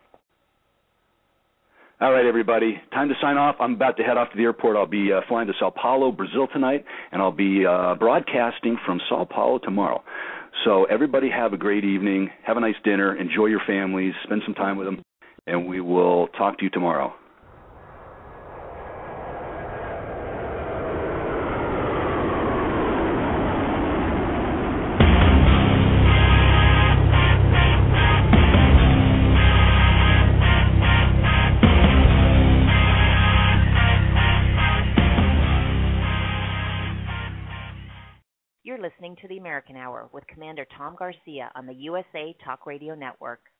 All right, everybody, time to sign off. I'm about to head off to the airport. I'll be uh, flying to Sao Paulo, Brazil tonight, and I'll be uh, broadcasting from Sao Paulo tomorrow. So everybody have a great evening. Have a nice dinner. Enjoy your families. Spend some time with them, and we will talk to you tomorrow. You're listening to the American Hour with Commander Tom Garcia on the U S A Talk Radio Network.